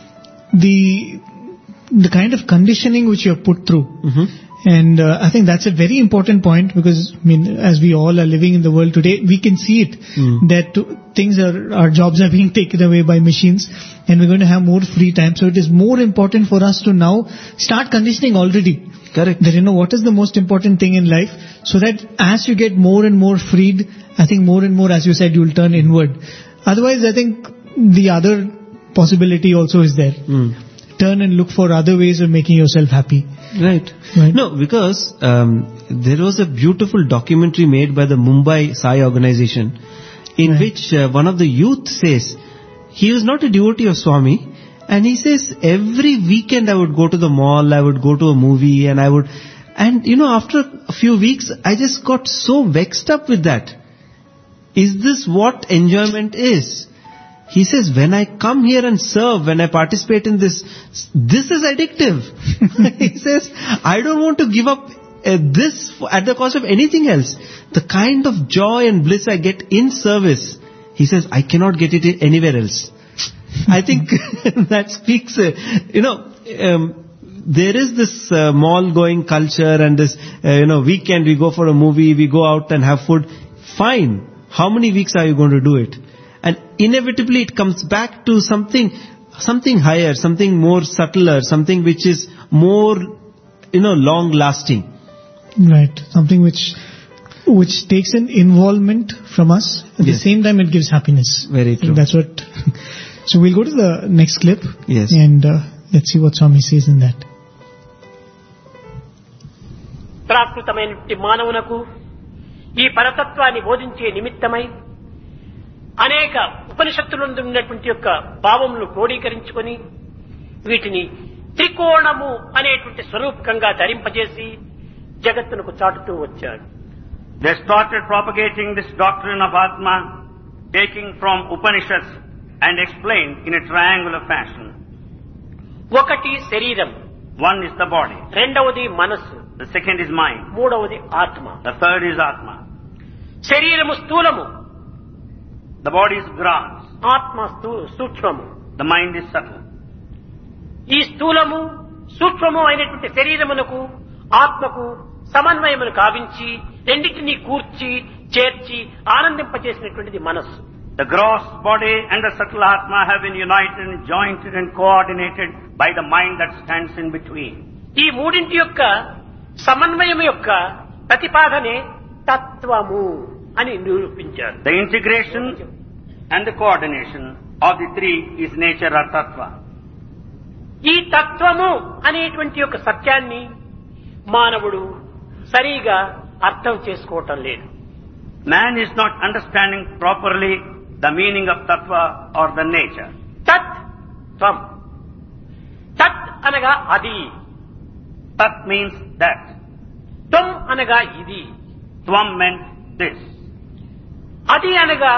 the, the kind of conditioning which you have put through. Mm-hmm. And uh, I think that's a very important point, because I mean, as we all are living in the world today, we can see it, Mm. that things are, our jobs are being taken away by machines, and we're going to have more free time. So it is more important for us to now start conditioning already. Correct. That, you know, what is the most important thing in life, so that as you get more and more freed, I think more and more, as you said, you'll turn inward. Otherwise, I think the other possibility also is there. Mm. turn and look for other ways of making yourself happy. Right. Right. No, because um, there was a beautiful documentary made by the Mumbai Sai organization in Right. which uh, one of the youth says, he was not a devotee of Swami, and he says, every weekend I would go to the mall, I would go to a movie, and I would, and you know, after a few weeks, I just got so vexed up with that. Is this what enjoyment is? He says, when I come here and serve, when I participate in this, this is addictive. He says, I don't want to give up uh, this for, at the cost of anything else. The kind of joy and bliss I get in service, he says, I cannot get it anywhere else. I think that speaks, uh, you know, um, there is this uh, mall going culture and this, uh, you know, weekend we go for a movie, we go out and have food. Fine. How many weeks are you going to do it? And inevitably it comes back to something, something higher, something more subtler, something which is more, you know, long lasting. Right. Something which which takes an involvement from us. At the Yes. same time, it gives happiness. Very I think true. that's what. So we'll go to the next clip. Yes. And uh, let's see what Swami says in that. ప్రాకృతమైనటువంటి మానవునకు ఈ పరతత్వాన్ని బోధించే నిమిత్తమై అనేక ఉపనిషత్తులందు ఉన్నటువంటి యొక్క భావములు క్రోడీకరించుకొని వీటిని త్రికోణము అనేటువంటి స్వరూపకంగా ధరింపజేసి జగత్తునకు చాటుతూ వచ్చాడు. They started propagating this doctrine of Atma, taking from Upanishads and explained in a triangular fashion. ఒకటి శరీరం, One is the body, రెండవది మనస్సు, the second is mind, మూడవది ఆత్మ. the third is Atma. శరీరము స్థూలము, The body is gross, ఆత్మ స్థూ- సూక్ష్మము. the mind is subtle. ఈ స్థూలము సూక్ష్మము అయినటువంటి శరీరమునకు ఆత్మకు సమన్వయమును కావించి రెండింటినీ కూర్చి చేర్చి ఆనందింపచేసినటువంటిది మనస్సు. The gross body and the subtle Atma have been united and jointed and coordinated by the mind that stands in between. ఈ మూడింటి యొక్క సమన్వయం యొక్క ప్రతిపాదనే తత్వము అని నిరూపించారు. The integration and the coordination of the three is nature or tattva. ఈ తత్వము అనేటువంటి యొక్క సత్యాన్ని మానవుడు సరిగా అర్థం చేసుకోవటం లేదు. Man is not understanding properly the meaning of tattva or the nature. తత్ త్వం, తత్ అనగా అది, Tat means that. త్వం అనగా ఇది, Tvam meant this. అది అనగా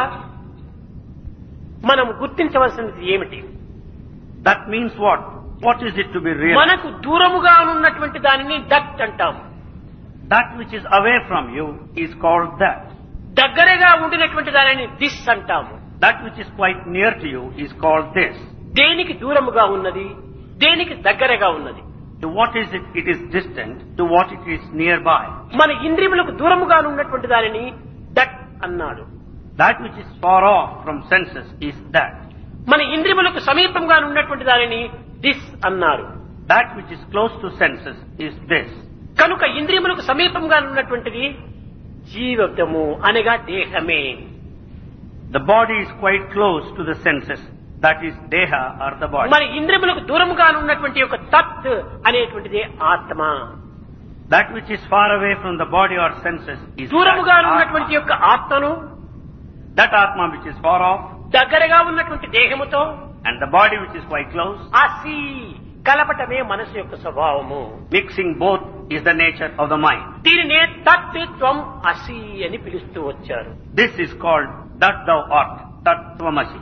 మనం గుర్తించవలసినది ఏమిటి? That means what? What is it to be real? మనకు దూరముగా ఉన్నటువంటి దానిని దట్ అంటాము. That which is away from you is called that. దగ్గరగా ఉండినటువంటి దానిని దిస్ అంటాము. That which is quite near to you is called this. దేనికి దూరముగా ఉన్నది, దేనికి దగ్గరగా ఉన్నది. To what is it? It is distant. To what it is nearby. మన ఇంద్రియములకు దూరముగా ఉన్నటువంటి దానిని దట్ అన్నాడు. That which is far off from senses is that. మన ఇంద్రియములకు సమీపంగా ఉన్నటువంటి దానిని దిస్ అన్నారు. That which is close to senses is this. కనుక ఇంద్రియములకు సమీపంగా ఉన్నటువంటిది జీవితము అనగా దేహమే. The body is quite close to the senses. That is deha or the body. మన ఇంద్రియములకు దూరముగా ఉన్నటువంటి యొక్క తత్ అనేటువంటిది ఆత్మ. That which is far away from the body or senses is దూరముగా that ఉన్నటువంటి atma. యొక్క ఆత్మను That atma which is far off దగ్గరగా ఉన్నటువంటి దేహముతో and the body which is quite close, అసి కలపటమే మనసు యొక్క స్వభావము. mixing both is the nature of the mind. దీనినే తత్ త్వం అసి అని పిలుస్తూ వచ్చారు. This is called that thou art, tat tvamasi.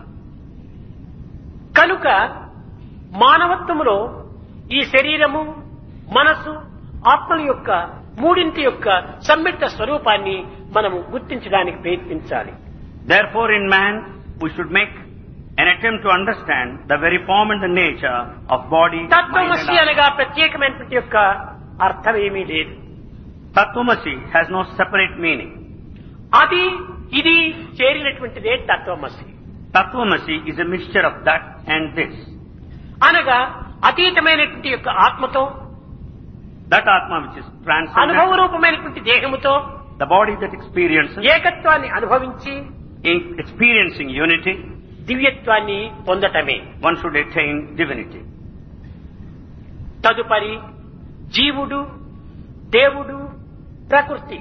కనుక మానవత్వములో ఈ శరీరము, మనసు, ఆత్మల యొక్క మూడింటి యొక్క సమ్మిళిత స్వరూపాన్ని మనము గుర్తించడానికి ప్రయత్నించాలి. Therefore in man we should make an attempt to understand the very form and the nature of body, mind and తత్వమసి atma. అనగా ప్రత్యేకమైనటువంటి యొక్క అర్థం ఏమీ లేదు. Tatvamasi has no separate meaning. అది ఇది చేరినటువంటిదే తత్వమసి. Tatvamasi is a mixture of that and this. అనగా అతీతమైనటువంటి యొక్క ఆత్మతో, That atma which is అనుభవ transcendental, రూపమైనటువంటి దేహముతో the body that experiences, ఏకత్వాన్ని అనుభవించి in experiencing unity, దివ్యత్వాన్ని పొందటమే. one should attain divinity. తదుపరి జీవుడు, దేవుడు, ప్రకృతి,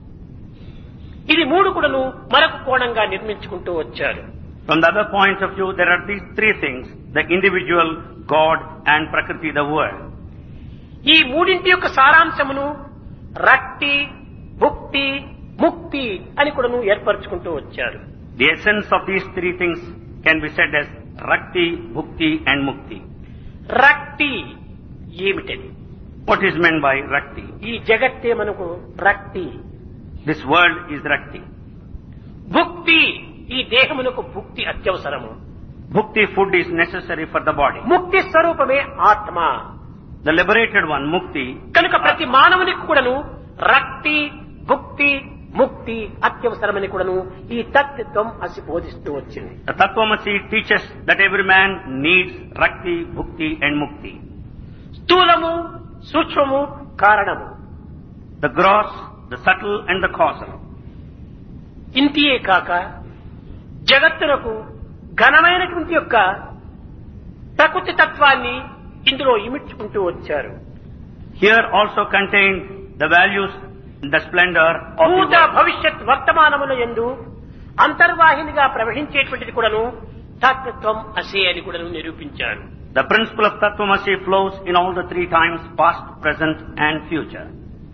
ఇది మూడు కూడాను మరొక కోణంగా నిర్మించుకుంటూ వచ్చారు. From the other point of view, there are these three things: the individual, God, and Prakriti, the world. ఈ మూడింటి యొక్క సారాంశమును రక్తి, భుక్తి, ముక్తి అని కూడాను ఏర్పరచుకుంటూ వచ్చారు. The essence of these three things can be said as Rakti, Bhukti, and Mukti. రక్తి ఏమిటది? What is meant by Rakti? ఈ జగత్తే మనకు రక్తి. This world is Rakti. భుక్తి, ఈ దేహమునకు భుక్తి అత్యవసరము. Bhukti, food is necessary for the body. ముక్తి స్వరూపమే ఆత్మ. The liberated one, Mukti. కనుక ప్రతి మానవునికి కూడాను రక్తి, భుక్తి, ముక్తి అత్యవసరమని కూడాను ఈ తత్వం అసి బోధిస్తూ వచ్చింది. The Tattvamasi teaches that every man needs Rakti, Bhukti, and Mukti. స్థూలము, సూక్ష్మము, కారణము. The gross, the subtle, and the causal. ఇంతియే కాక జగత్తునకు ఘనమైనటువంటి యొక్క ప్రకృతి తత్వాన్ని ఇందులో ఇమిడ్చుకుంటూ వచ్చారు. Here also contained the values, the splendor of the భూత world. భవిష్యత్ వర్తమానముల యందు అంతర్వాహినిగా ప్రవహించేటువంటిది కూడాను తత్వం అసే అని కూడాను నిరూపించారు. The principle of Tattvamasi flows in all the three times, past, present, and future.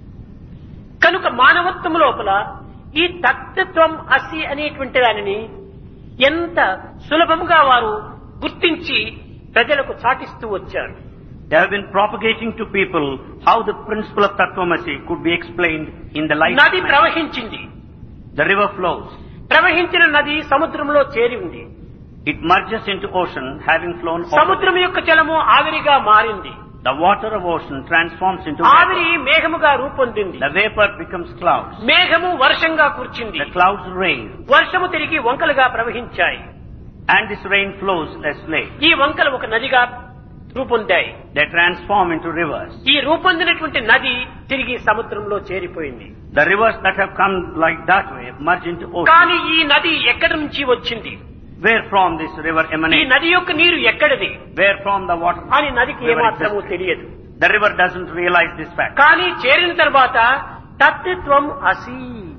కనుక మానవత్వం లోపల ఈ తత్వం అసి అనేటువంటి దానిని ఎంత సులభముగా వారు గుర్తించి ప్రజలకు చాటిస్తూ వచ్చారు. They have been propagating to people how the principle of Tattvamasi could be explained in the life నది of man. ప్రవహించింది. The river flows. ప్రవహించిన నది సముద్రంలో చేరి ఉంది. It merges into ocean, having flown over. సముద్రం యొక్క జలము ఆవిరిగా మారింది. The water of ocean transforms into ఆవిరి vapor. మేఘముగా రూపొందింది. The vapor becomes clouds. మేఘము వర్షంగా కూర్చింది. The clouds rain. వర్షము తిరిగి వంకలుగా ప్రవహించాయి. And this rain flows as lake. ఈ వంకలు ఒక నదిగా రూపొందాయి. They transform into rivers. ఈ రూపొందినటువంటి నది తిరిగి సముద్రంలో చేరిపోయింది. The rivers that have come like that way merge into కానీ ocean. ఈ నది ఎక్కడి నుంచి వచ్చింది? Where from this river ఈ emanates? నది యొక్క నీరు ఎక్కడిది Where from the water? అని నదికి river ఏమాత్రమూ exists? తెలియదు. The river doesn't realize this fact. కానీ చేరిన తర్వాత తత్వం అసి,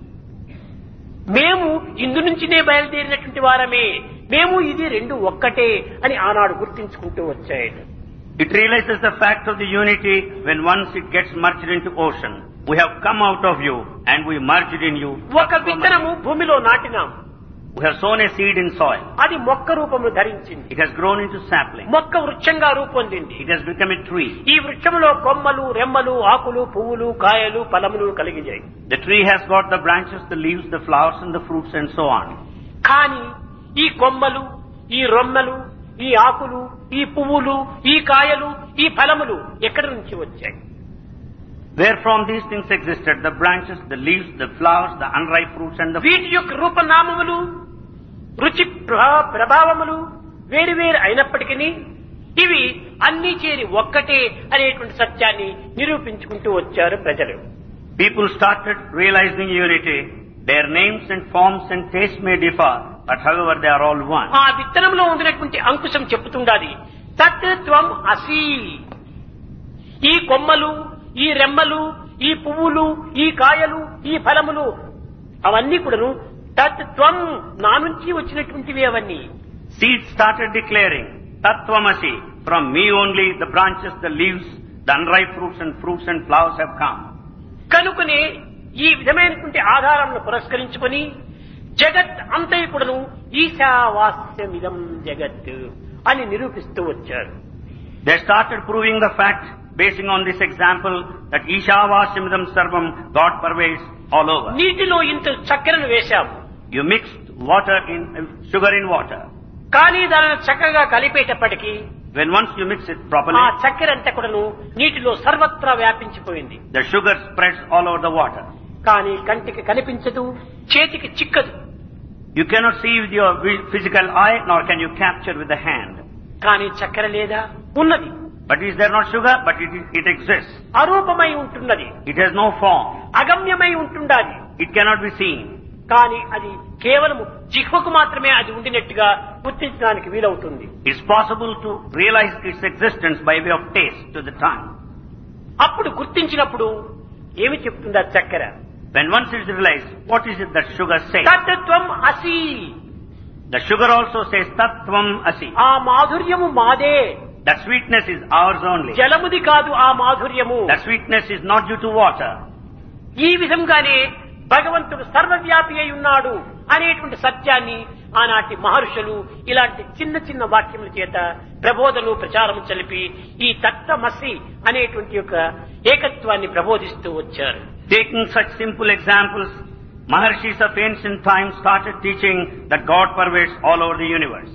మేము ఇందు నుంచినే బయలుదేరినటువంటి వారమే, మేము ఇది రెండు ఒక్కటే అని ఆనాడు గుర్తించుకుంటూ వచ్చాయి. It realizes the fact of the unity when once it gets merged into ocean. We have come out of you and we merged in you. ఒక విత్తనము భూమిలో నాటినాం. We have sown a seed in soil. అది మొక్క రూపమును ధరించింది. It has grown into sapling. మొక్క వృక్షంగా రూపొందింది. It has become a tree. ఈ వృక్షములో కొమ్మలు, రెమ్మలు, ఆకులు, పువ్వులు, కాయలు, ఫలములు కలిగినాయి. The tree has got the branches, the leaves, the flowers and the fruits and so on. కానీ ఈ కొమ్మలు, ఈ రొమ్మలు, ఈ ఆకులు, ఈ పువ్వులు, ఈ కాయలు, ఈ ఫలములు ఎక్కడి నుంచి వచ్చాయి? Where from these things existed, the branches, the leaves, the flowers, the unripe fruits and the fruits. వీటి యొక్క రూపనామములు, రుచి ప్రభా- ప్రభావములు వేరు వేరు అయినప్పటికీ ఇవి అన్ని చేరి ఒక్కటే అనేటువంటి సత్యాన్ని నిరూపించుకుంటూ వచ్చారు ప్రజలు. People started realizing unity. Their names and forms and tastes may differ, but however they are all one. ఆ విత్తనంలో ఉండినటువంటి అంకుశం చెప్పుతుండాలి తత్వం అసి. ఈ కొమ్మలు, ఈ రెమ్మలు, ఈ పువ్వులు, ఈ కాయలు, ఈ ఫలములు అవన్నీ కూడాను తత్వం నా నుంచి వచ్చినటువంటివి. అవన్నీ Seeds started declaring, Tattvamasi, from me only the branches, the leaves, the unripe fruits and fruits and flowers have come. కనుకనే ఈ విధమైనటువంటి ఆధారాలను పురస్కరించుకొని జగత్ అంతయు కూడాను ఈశావాస్యమిదం జగత్ అని నిరూపిస్తూ వచ్చారు. They started proving the fact, basing on this example, that Ishavasyamadam Sarvam, God pervades all over. నీటిలో ఇంత చక్కెరను వేశాము. You mixed water in, sugar in water. కానీ దానిని చక్కగా కలిపేటప్పటికీ When once you mix it ఆ properly, చక్కెర అంతా కూడాను నీటిలో సర్వత్రా వ్యాపించిపోయింది. the sugar spreads all over the water. కానీ కంటికి కనిపించదు, చేతికి చిక్కదు. You cannot see with your vi- physical eye, nor can you capture with the hand. కానీ చక్కెర లేదా? ఉన్నది. But is there not sugar? But it, it exists. అరూపమై ఉంటున్నది, It has no form. అగమ్యమై ఉంటుండాలి. It cannot be seen. కానీ అది కేవలం జిహ్వకు మాత్రమే అది ఉండినట్టుగా గుర్తించడానికి వీలవుతుంది. It's possible to realize its existence by way of taste to the tongue. అప్పుడు గుర్తించినప్పుడు ఏమి చెప్తుంది ఆ చక్కెర? When once it is realized, what is it that sugar says? తత్వం అసి. The sugar also says Tattvam Asi. ఆ మాధుర్యము మాదే. That sweetness is ours only. జలముది కాదు ఆ మాధుర్యము. That sweetness is not due to water. ఈ విధంగానే భగవంతుడు సర్వవ్యాపి అయి ఉన్నాడు అనేటువంటి సత్యాన్ని ఆనాటి మహర్షులు ఇలాంటి చిన్న చిన్న వాక్యముల చేత ప్రబోధను ప్రచారము చలిపి ఈ తత్వమసి అనేటువంటి యొక్క ఏకత్వాన్ని ప్రబోధిస్తూ వచ్చారు. Taking such simple examples, Maharshis of ancient times started teaching that God pervades all over the universe.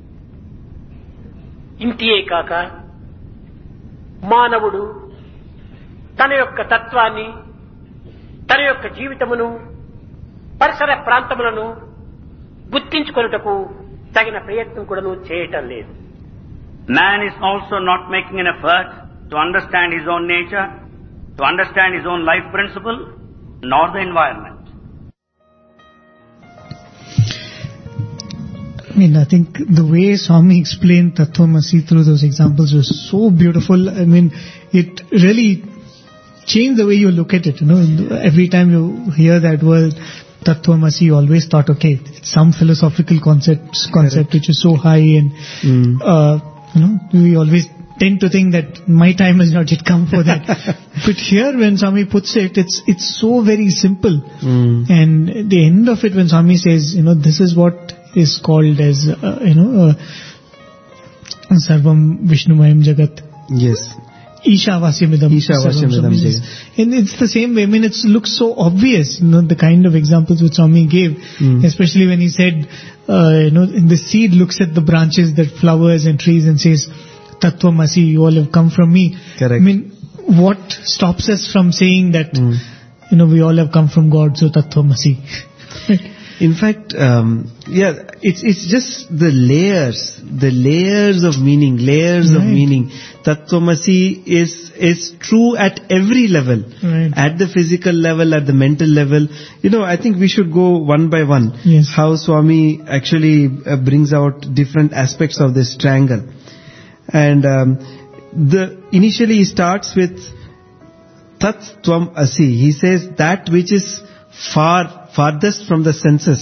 ఇంతియే కాక మానవుడు తన యొక్క తత్వాన్ని, తన యొక్క జీవితమును, పరిసర ప్రాంతములను గుర్తించుకొనుటకు తగిన ప్రయత్నం కూడాను చేయటం లేదు. Man is also not making an effort to understand his own nature, to understand his own life principle, nor the environment. I mean, I think the way Swami explained Tattvamasi through those examples was so beautiful. I mean, it really changed the way you look at it. You know, every time you hear that word Tattvamasi, you always thought, okay, it's some philosophical concept, concept which is so high, and Mm. uh, you know, we always tend to think that my time has not yet come for that. But here, when Swami puts it, it's it's so very simple. Mm. And at the end of it, when Swami says, you know, this is what is called as, uh, you know, uh, Sarvam Vishnumayam Jagat. Yes. Ishavasyamidam. Ishavasyamidam Sarvam. And it's the same way. I mean, it looks so obvious, you know, the kind of examples which Swami gave, Mm. especially when he said, uh, you know, the seed looks at the branches that flowers and trees and says, Tattvamasi, you all have come from me. Correct. I mean, what stops us from saying that, Mm. you know, we all have come from God, so Tattvamasi? In fact, um, yeah, it's it's just the layers, the layers of meaning, layers of Right. meaning. Tattvamasi is is true at every level, Right. at the physical level, at the mental level. You know, I think we should go one by one. Yes. How Swami actually uh, brings out different aspects of this triangle, and um, the initially he starts with Tat Tvam Asi. He says that which is far farthest from the senses,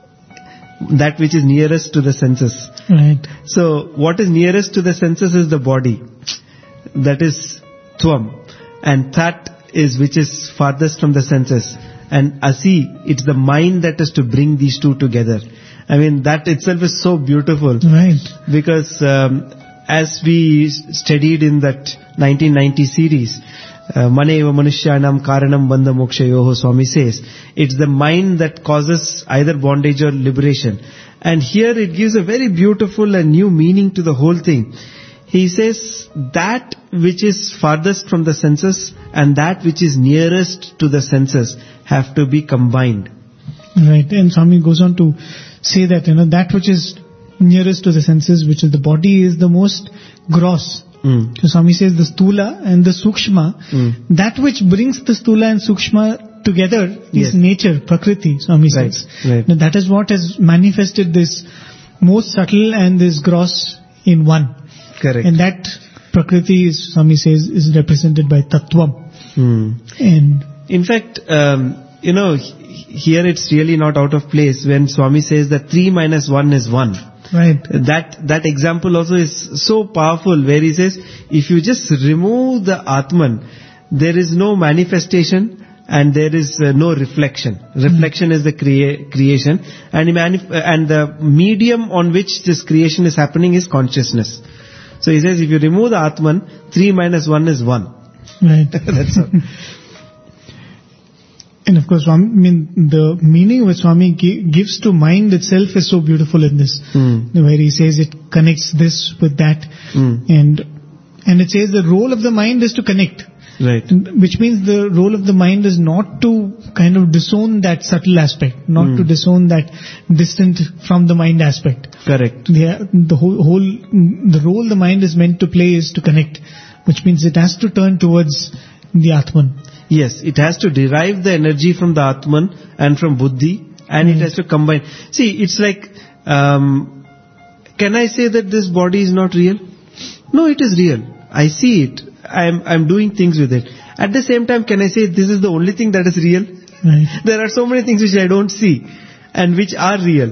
that which is nearest to the senses. Right. So what is nearest to the senses is the body. That is Tvam. And Tat is which is farthest from the senses. And Asi, it's the mind that is to bring these two together. I mean, that itself is so beautiful. Right. Because um, as we studied in that nineteen ninety series, uh, Maneva Manushyanam Karanam Bandha Mokshayoho, Swami says, it's the mind that causes either bondage or liberation. And here it gives a very beautiful and new meaning to the whole thing. He says that which is farthest from the senses and that which is nearest to the senses have to be combined. Right. And Swami goes on to say that, you know, that which is nearest to the senses, which is the body, is the most gross. Mm. So Swami says the stula and the sukshma, Mm. that which brings the stula and sukshma together is Yes. nature, prakriti, Swami Right, says. right. Now, that is what has manifested this most subtle and this gross in one. Correct. And that prakriti, is, Swami says, is represented by tattvam. Mm. And In fact, um, you know, he- here it's really not out of place when Swami says that three minus one is one. right. That that example also is so powerful, where he says, if you just remove the Atman, there is no manifestation and there is uh, no reflection. Reflection is the crea- creation, and, he manif- uh, and the medium on which this creation is happening is consciousness. So he says, if you remove the Atman, three minus one is one. Right. That's all. And of course, Swami, I mean, the meaning which Swami gi- gives to mind itself is so beautiful in this, Mm. where he says it connects this with that, Mm. and and it says the role of the mind is to connect, Right. which means the role of the mind is not to kind of disown that subtle aspect, not Mm. to disown that distant from the mind aspect. Correct. The, the whole, whole, the role the mind is meant to play is to connect, which means it has to turn towards the Atman. Yes, it has to derive the energy from the Atman and from Buddhi, and it Mm. has to combine. See, it's like, um, can I say that this body is not real? No, it is real. I see it. I'm, I'm doing things with it. At the same time, can I say this is the only thing that is real? Right. There are so many things which I don't see and which are real.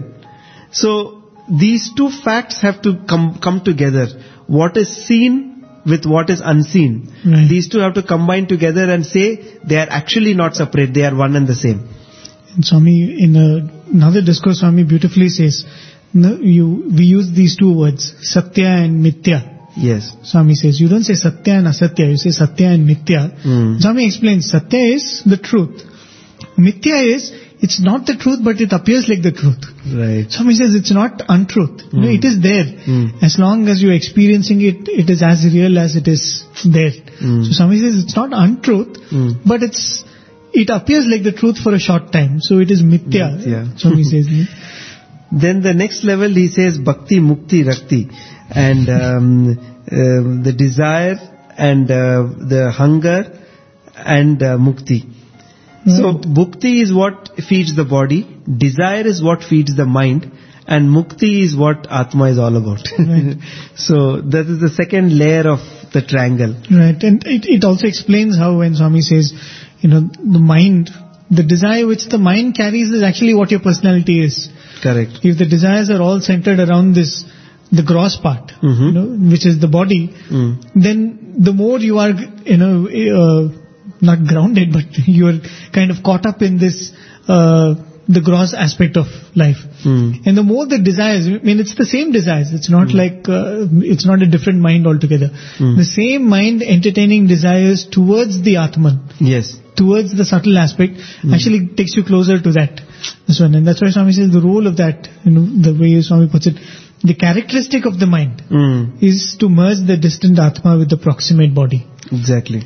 So these two facts have to come, come together. What is seen with what is unseen. Right. These two have to combine together and say they are actually not separate, they are one and the same. And Swami, in a, another discourse, Swami beautifully says, no, you, we use these two words, Satya and Mithya. Yes. Swami says, you don't say Satya and Asatya, you say Satya and Mithya. Mm. Swami explains, Satya is the truth. Mithya is, it's not the truth, but it appears like the truth. Right. Swami says it's not untruth. Mm. No, it is there. Mm. As long as you're experiencing it, it is as real as it is there. Mm. So Swami says it's not untruth, Mm. but it's, it appears like the truth for a short time. So it is Mithya. Mithya. Swami says. Then the next level he says Bhakti, Mukti, Rakti. And um, um, the desire and uh, the hunger and uh, Mukti. So Bhukti is what feeds the body, desire is what feeds the mind, and Mukti is what Atma is all about. Right. So that is the second layer of the triangle. Right, and it, it also explains how when Swami says, you know, the mind, the desire which the mind carries is actually what your personality is. Correct. If the desires are all centered around this, the gross part, Mm-hmm. you know, which is the body, Mm. then the more you are, you know, uh, not grounded, but you're kind of caught up in this, uh, the gross aspect of life. Mm. And the more the desires, I mean, it's the same desires. It's not like, uh, it's not a different mind altogether. Mm. The same mind entertaining desires towards the Atman, Yes. towards the subtle aspect, Mm. actually takes you closer to that. This one. And that's why Swami says the role of that, you know, the way Swami puts it, the characteristic of the mind Mm. is to merge the distant Atma with the proximate body. Exactly.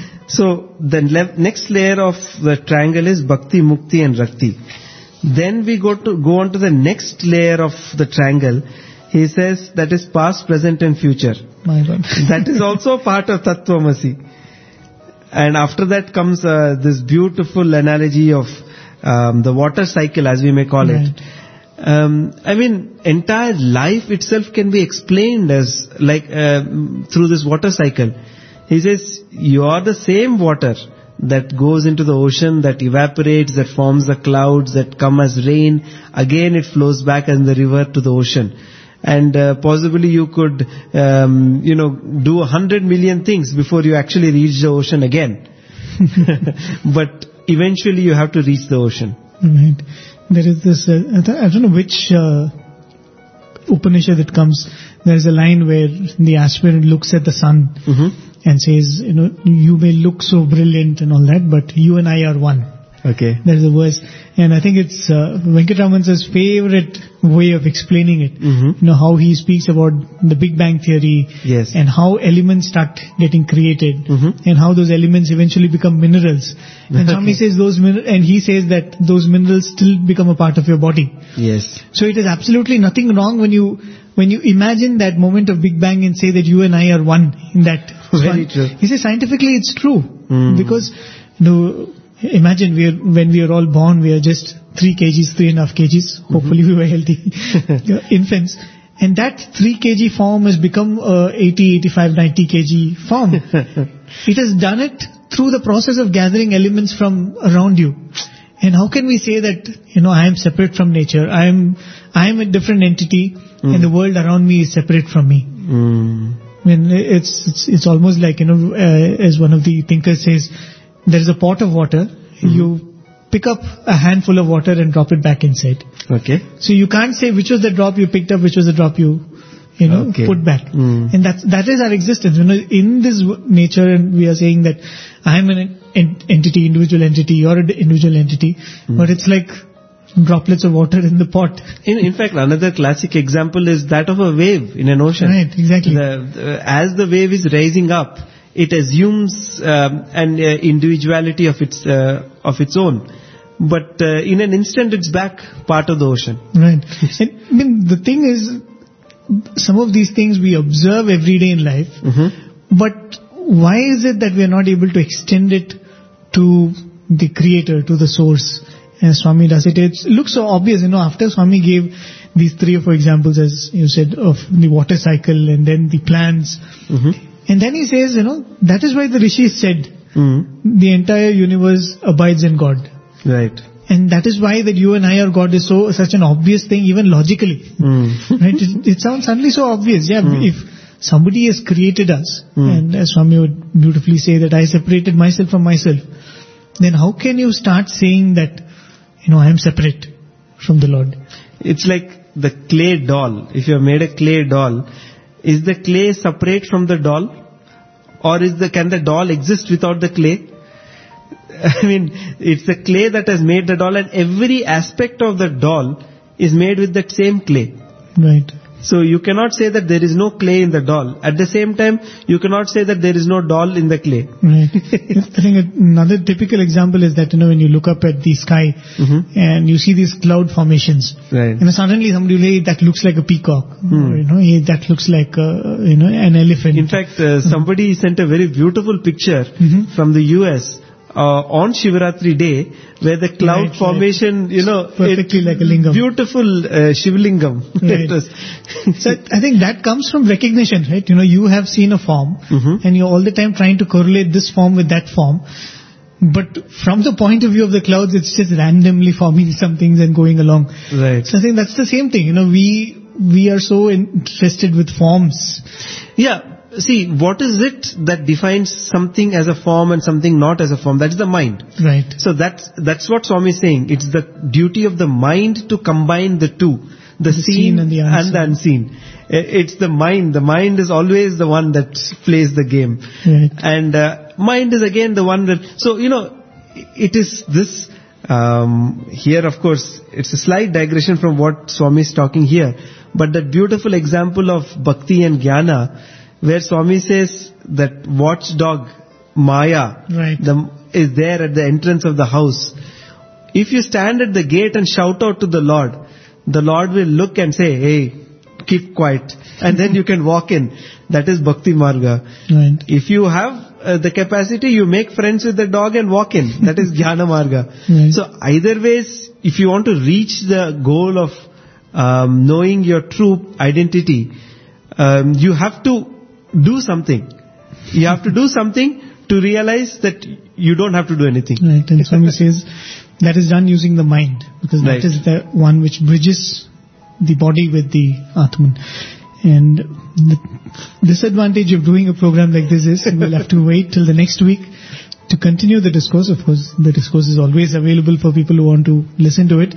So the le- next layer of the triangle is Bhakti, Mukti and Rakti. Then we go to go on to the next layer of the triangle. He says that is past, present and future. My God. That is also part of Tattvamasi. And after that comes uh, this beautiful analogy of um, the water cycle, as we may call Right. it. Um, I mean, entire life itself can be explained as like uh, through this water cycle. He says, you are the same water that goes into the ocean, that evaporates, that forms the clouds, that come as rain. Again, it flows back in the river to the ocean. And uh, possibly you could, um, you know, do a hundred million things before you actually reach the ocean again. But eventually you have to reach the ocean. Right. There is this, uh, I th- I don't know which uh, Upanishad it comes. There is a line where the aspirant looks at the sun Mm-hmm. and says, you know, you may look so brilliant and all that, but you and I are one. Okay. There is a verse. And I think it's uh, Venkataraman's favorite way of explaining it. Mm-hmm. You know, how he speaks about the Big Bang Theory. Yes. And how elements start getting created. Mhm. And how those elements eventually become minerals. And Swami says those min- and he says that those minerals still become a part of your body. Yes. So it is absolutely nothing wrong when you when you imagine that moment of Big Bang and say that you and I are one in that. Very one. true. He says scientifically it's true. Mm. Because, you know, imagine we are, when we are all born, we are just three kgs, three and a half kgs. Hopefully we were healthy infants. And that three kilogram form has become a eighty, eighty-five, ninety kilogram form. It has done it through the process of gathering elements from around you. And how can we say that, you know, I am separate from nature, I am, I am a different entity, Mm. and the world around me is separate from me? Mm. I mean, it's, it's, it's almost like, you know, uh, as one of the thinkers says, there is a pot of water, Mm-hmm. you pick up a handful of water and drop it back inside. Okay. So you can't say which was the drop you picked up, which was the drop you, you know, Okay. put back. Mm. And that's, that is our existence. You know, in this w- nature, and we are saying that I am an en- entity, individual entity, you're an individual entity, Mm. but it's like droplets of water in the pot. In, in fact, another classic example is that of a wave in an ocean. Right, exactly. The, the, as the wave is rising up, it assumes um, an uh, individuality of its uh, of its own. But uh, in an instant, it's back part of the ocean. Right. And, I mean, the thing is, some of these things we observe every day in life, Mm-hmm. but why is it that we are not able to extend it to the creator, to the source? And Swami does it. It's, it looks so obvious, you know, after Swami gave these three or four examples, as you said, of the water cycle and then the plants, Mm-hmm. And then he says, you know, that is why the rishis said, Mm. the entire universe abides in God. Right. And that is why that you and I are God is so such an obvious thing, even logically. Mm. Right? It, it sounds suddenly so obvious. Yeah, Mm. if somebody has created us, Mm. and as Swami would beautifully say that I separated myself from myself, then how can you start saying that, you know, I am separate from the Lord? It's like the clay doll. If you have made a clay doll, is the clay separate from the doll? Or is the, can the doll exist without the clay? I mean, it's the clay that has made the doll, and every aspect of the doll is made with that same clay. Right. So you cannot say that there is no clay in the doll. At the same time, you cannot say that there is no doll in the clay. Right. I think another typical example is that, you know, when you look up at the sky Mm-hmm. and you see these cloud formations, Right. you know, suddenly somebody will say that looks like a peacock, Hmm. or, you know, hey, that looks like, uh, you know, an elephant. In fact, uh, somebody sent a very beautiful picture Mhm. from the U S uh, on Shivaratri day, where the cloud Right, right. formation, you know, Perfectly it- like a lingam. beautiful uh, Shivlingam. Right. It was- So I think that comes from recognition, right? You know, you have seen a form, Mhm. and you're all the time trying to correlate this form with that form. But from the point of view of the clouds, it's just randomly forming some things and going along. Right. So I think that's the same thing. You know, we we are so interested with forms. Yeah. See, what is it that defines something as a form and something not as a form? That is the mind. Right. So that's that's what Swami is saying. It's the duty of the mind to combine the two, the, The seen, seen and the and the unseen. I- It's the mind. The mind is always the one that plays the game, Right. and uh, mind is again the one that. So you know, it is this. Um, here, of course, it's a slight digression from what Swami is talking here, but that beautiful example of bhakti and jnana, where Swami says that watchdog Maya Right. the, is there at the entrance of the house. If you stand at the gate and shout out to the Lord, the Lord will look and say, hey, keep quiet. And then you can walk in. That is Bhakti Marga. Right. If you have uh, the capacity, you make friends with the dog and walk in. That is Jnana Marga. Right. So either ways, if you want to reach the goal of um, knowing your true identity, um, you have to do something. You have to do something to realize that you don't have to do anything. Right. And Swami says that is done using the mind, because Right. that is the one which bridges the body with the Atman. And the disadvantage of doing a program like this is we'll have to wait till the next week to continue the discourse. Of course, the discourse is always available for people who want to listen to it.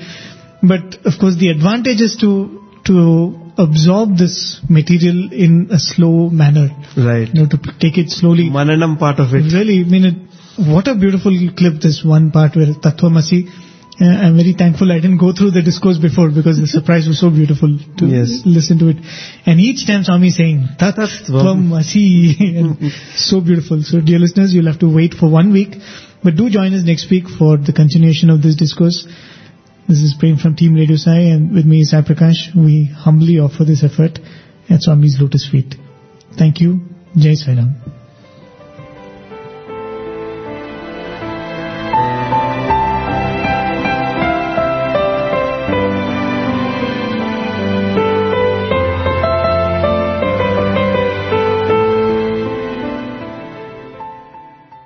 But of course, the advantage is to to absorb this material in a slow manner. Right. You know, to take it slowly. Mananam part of it. Really, I mean, it, what a beautiful clip, this one part where Tattvamasi. Uh, I'm very thankful I didn't go through the discourse before, because the surprise was so beautiful to Yes. listen to it. And each time Swami saying, Tattvamasi, and so beautiful. So dear listeners, you'll have to wait for one week, but do join us next week for the continuation of this discourse. This is Prem from Team Radio Sai, and with me is Sai Prakash. We humbly offer this effort at Swami's lotus feet. Thank you. Jai Sai Ram.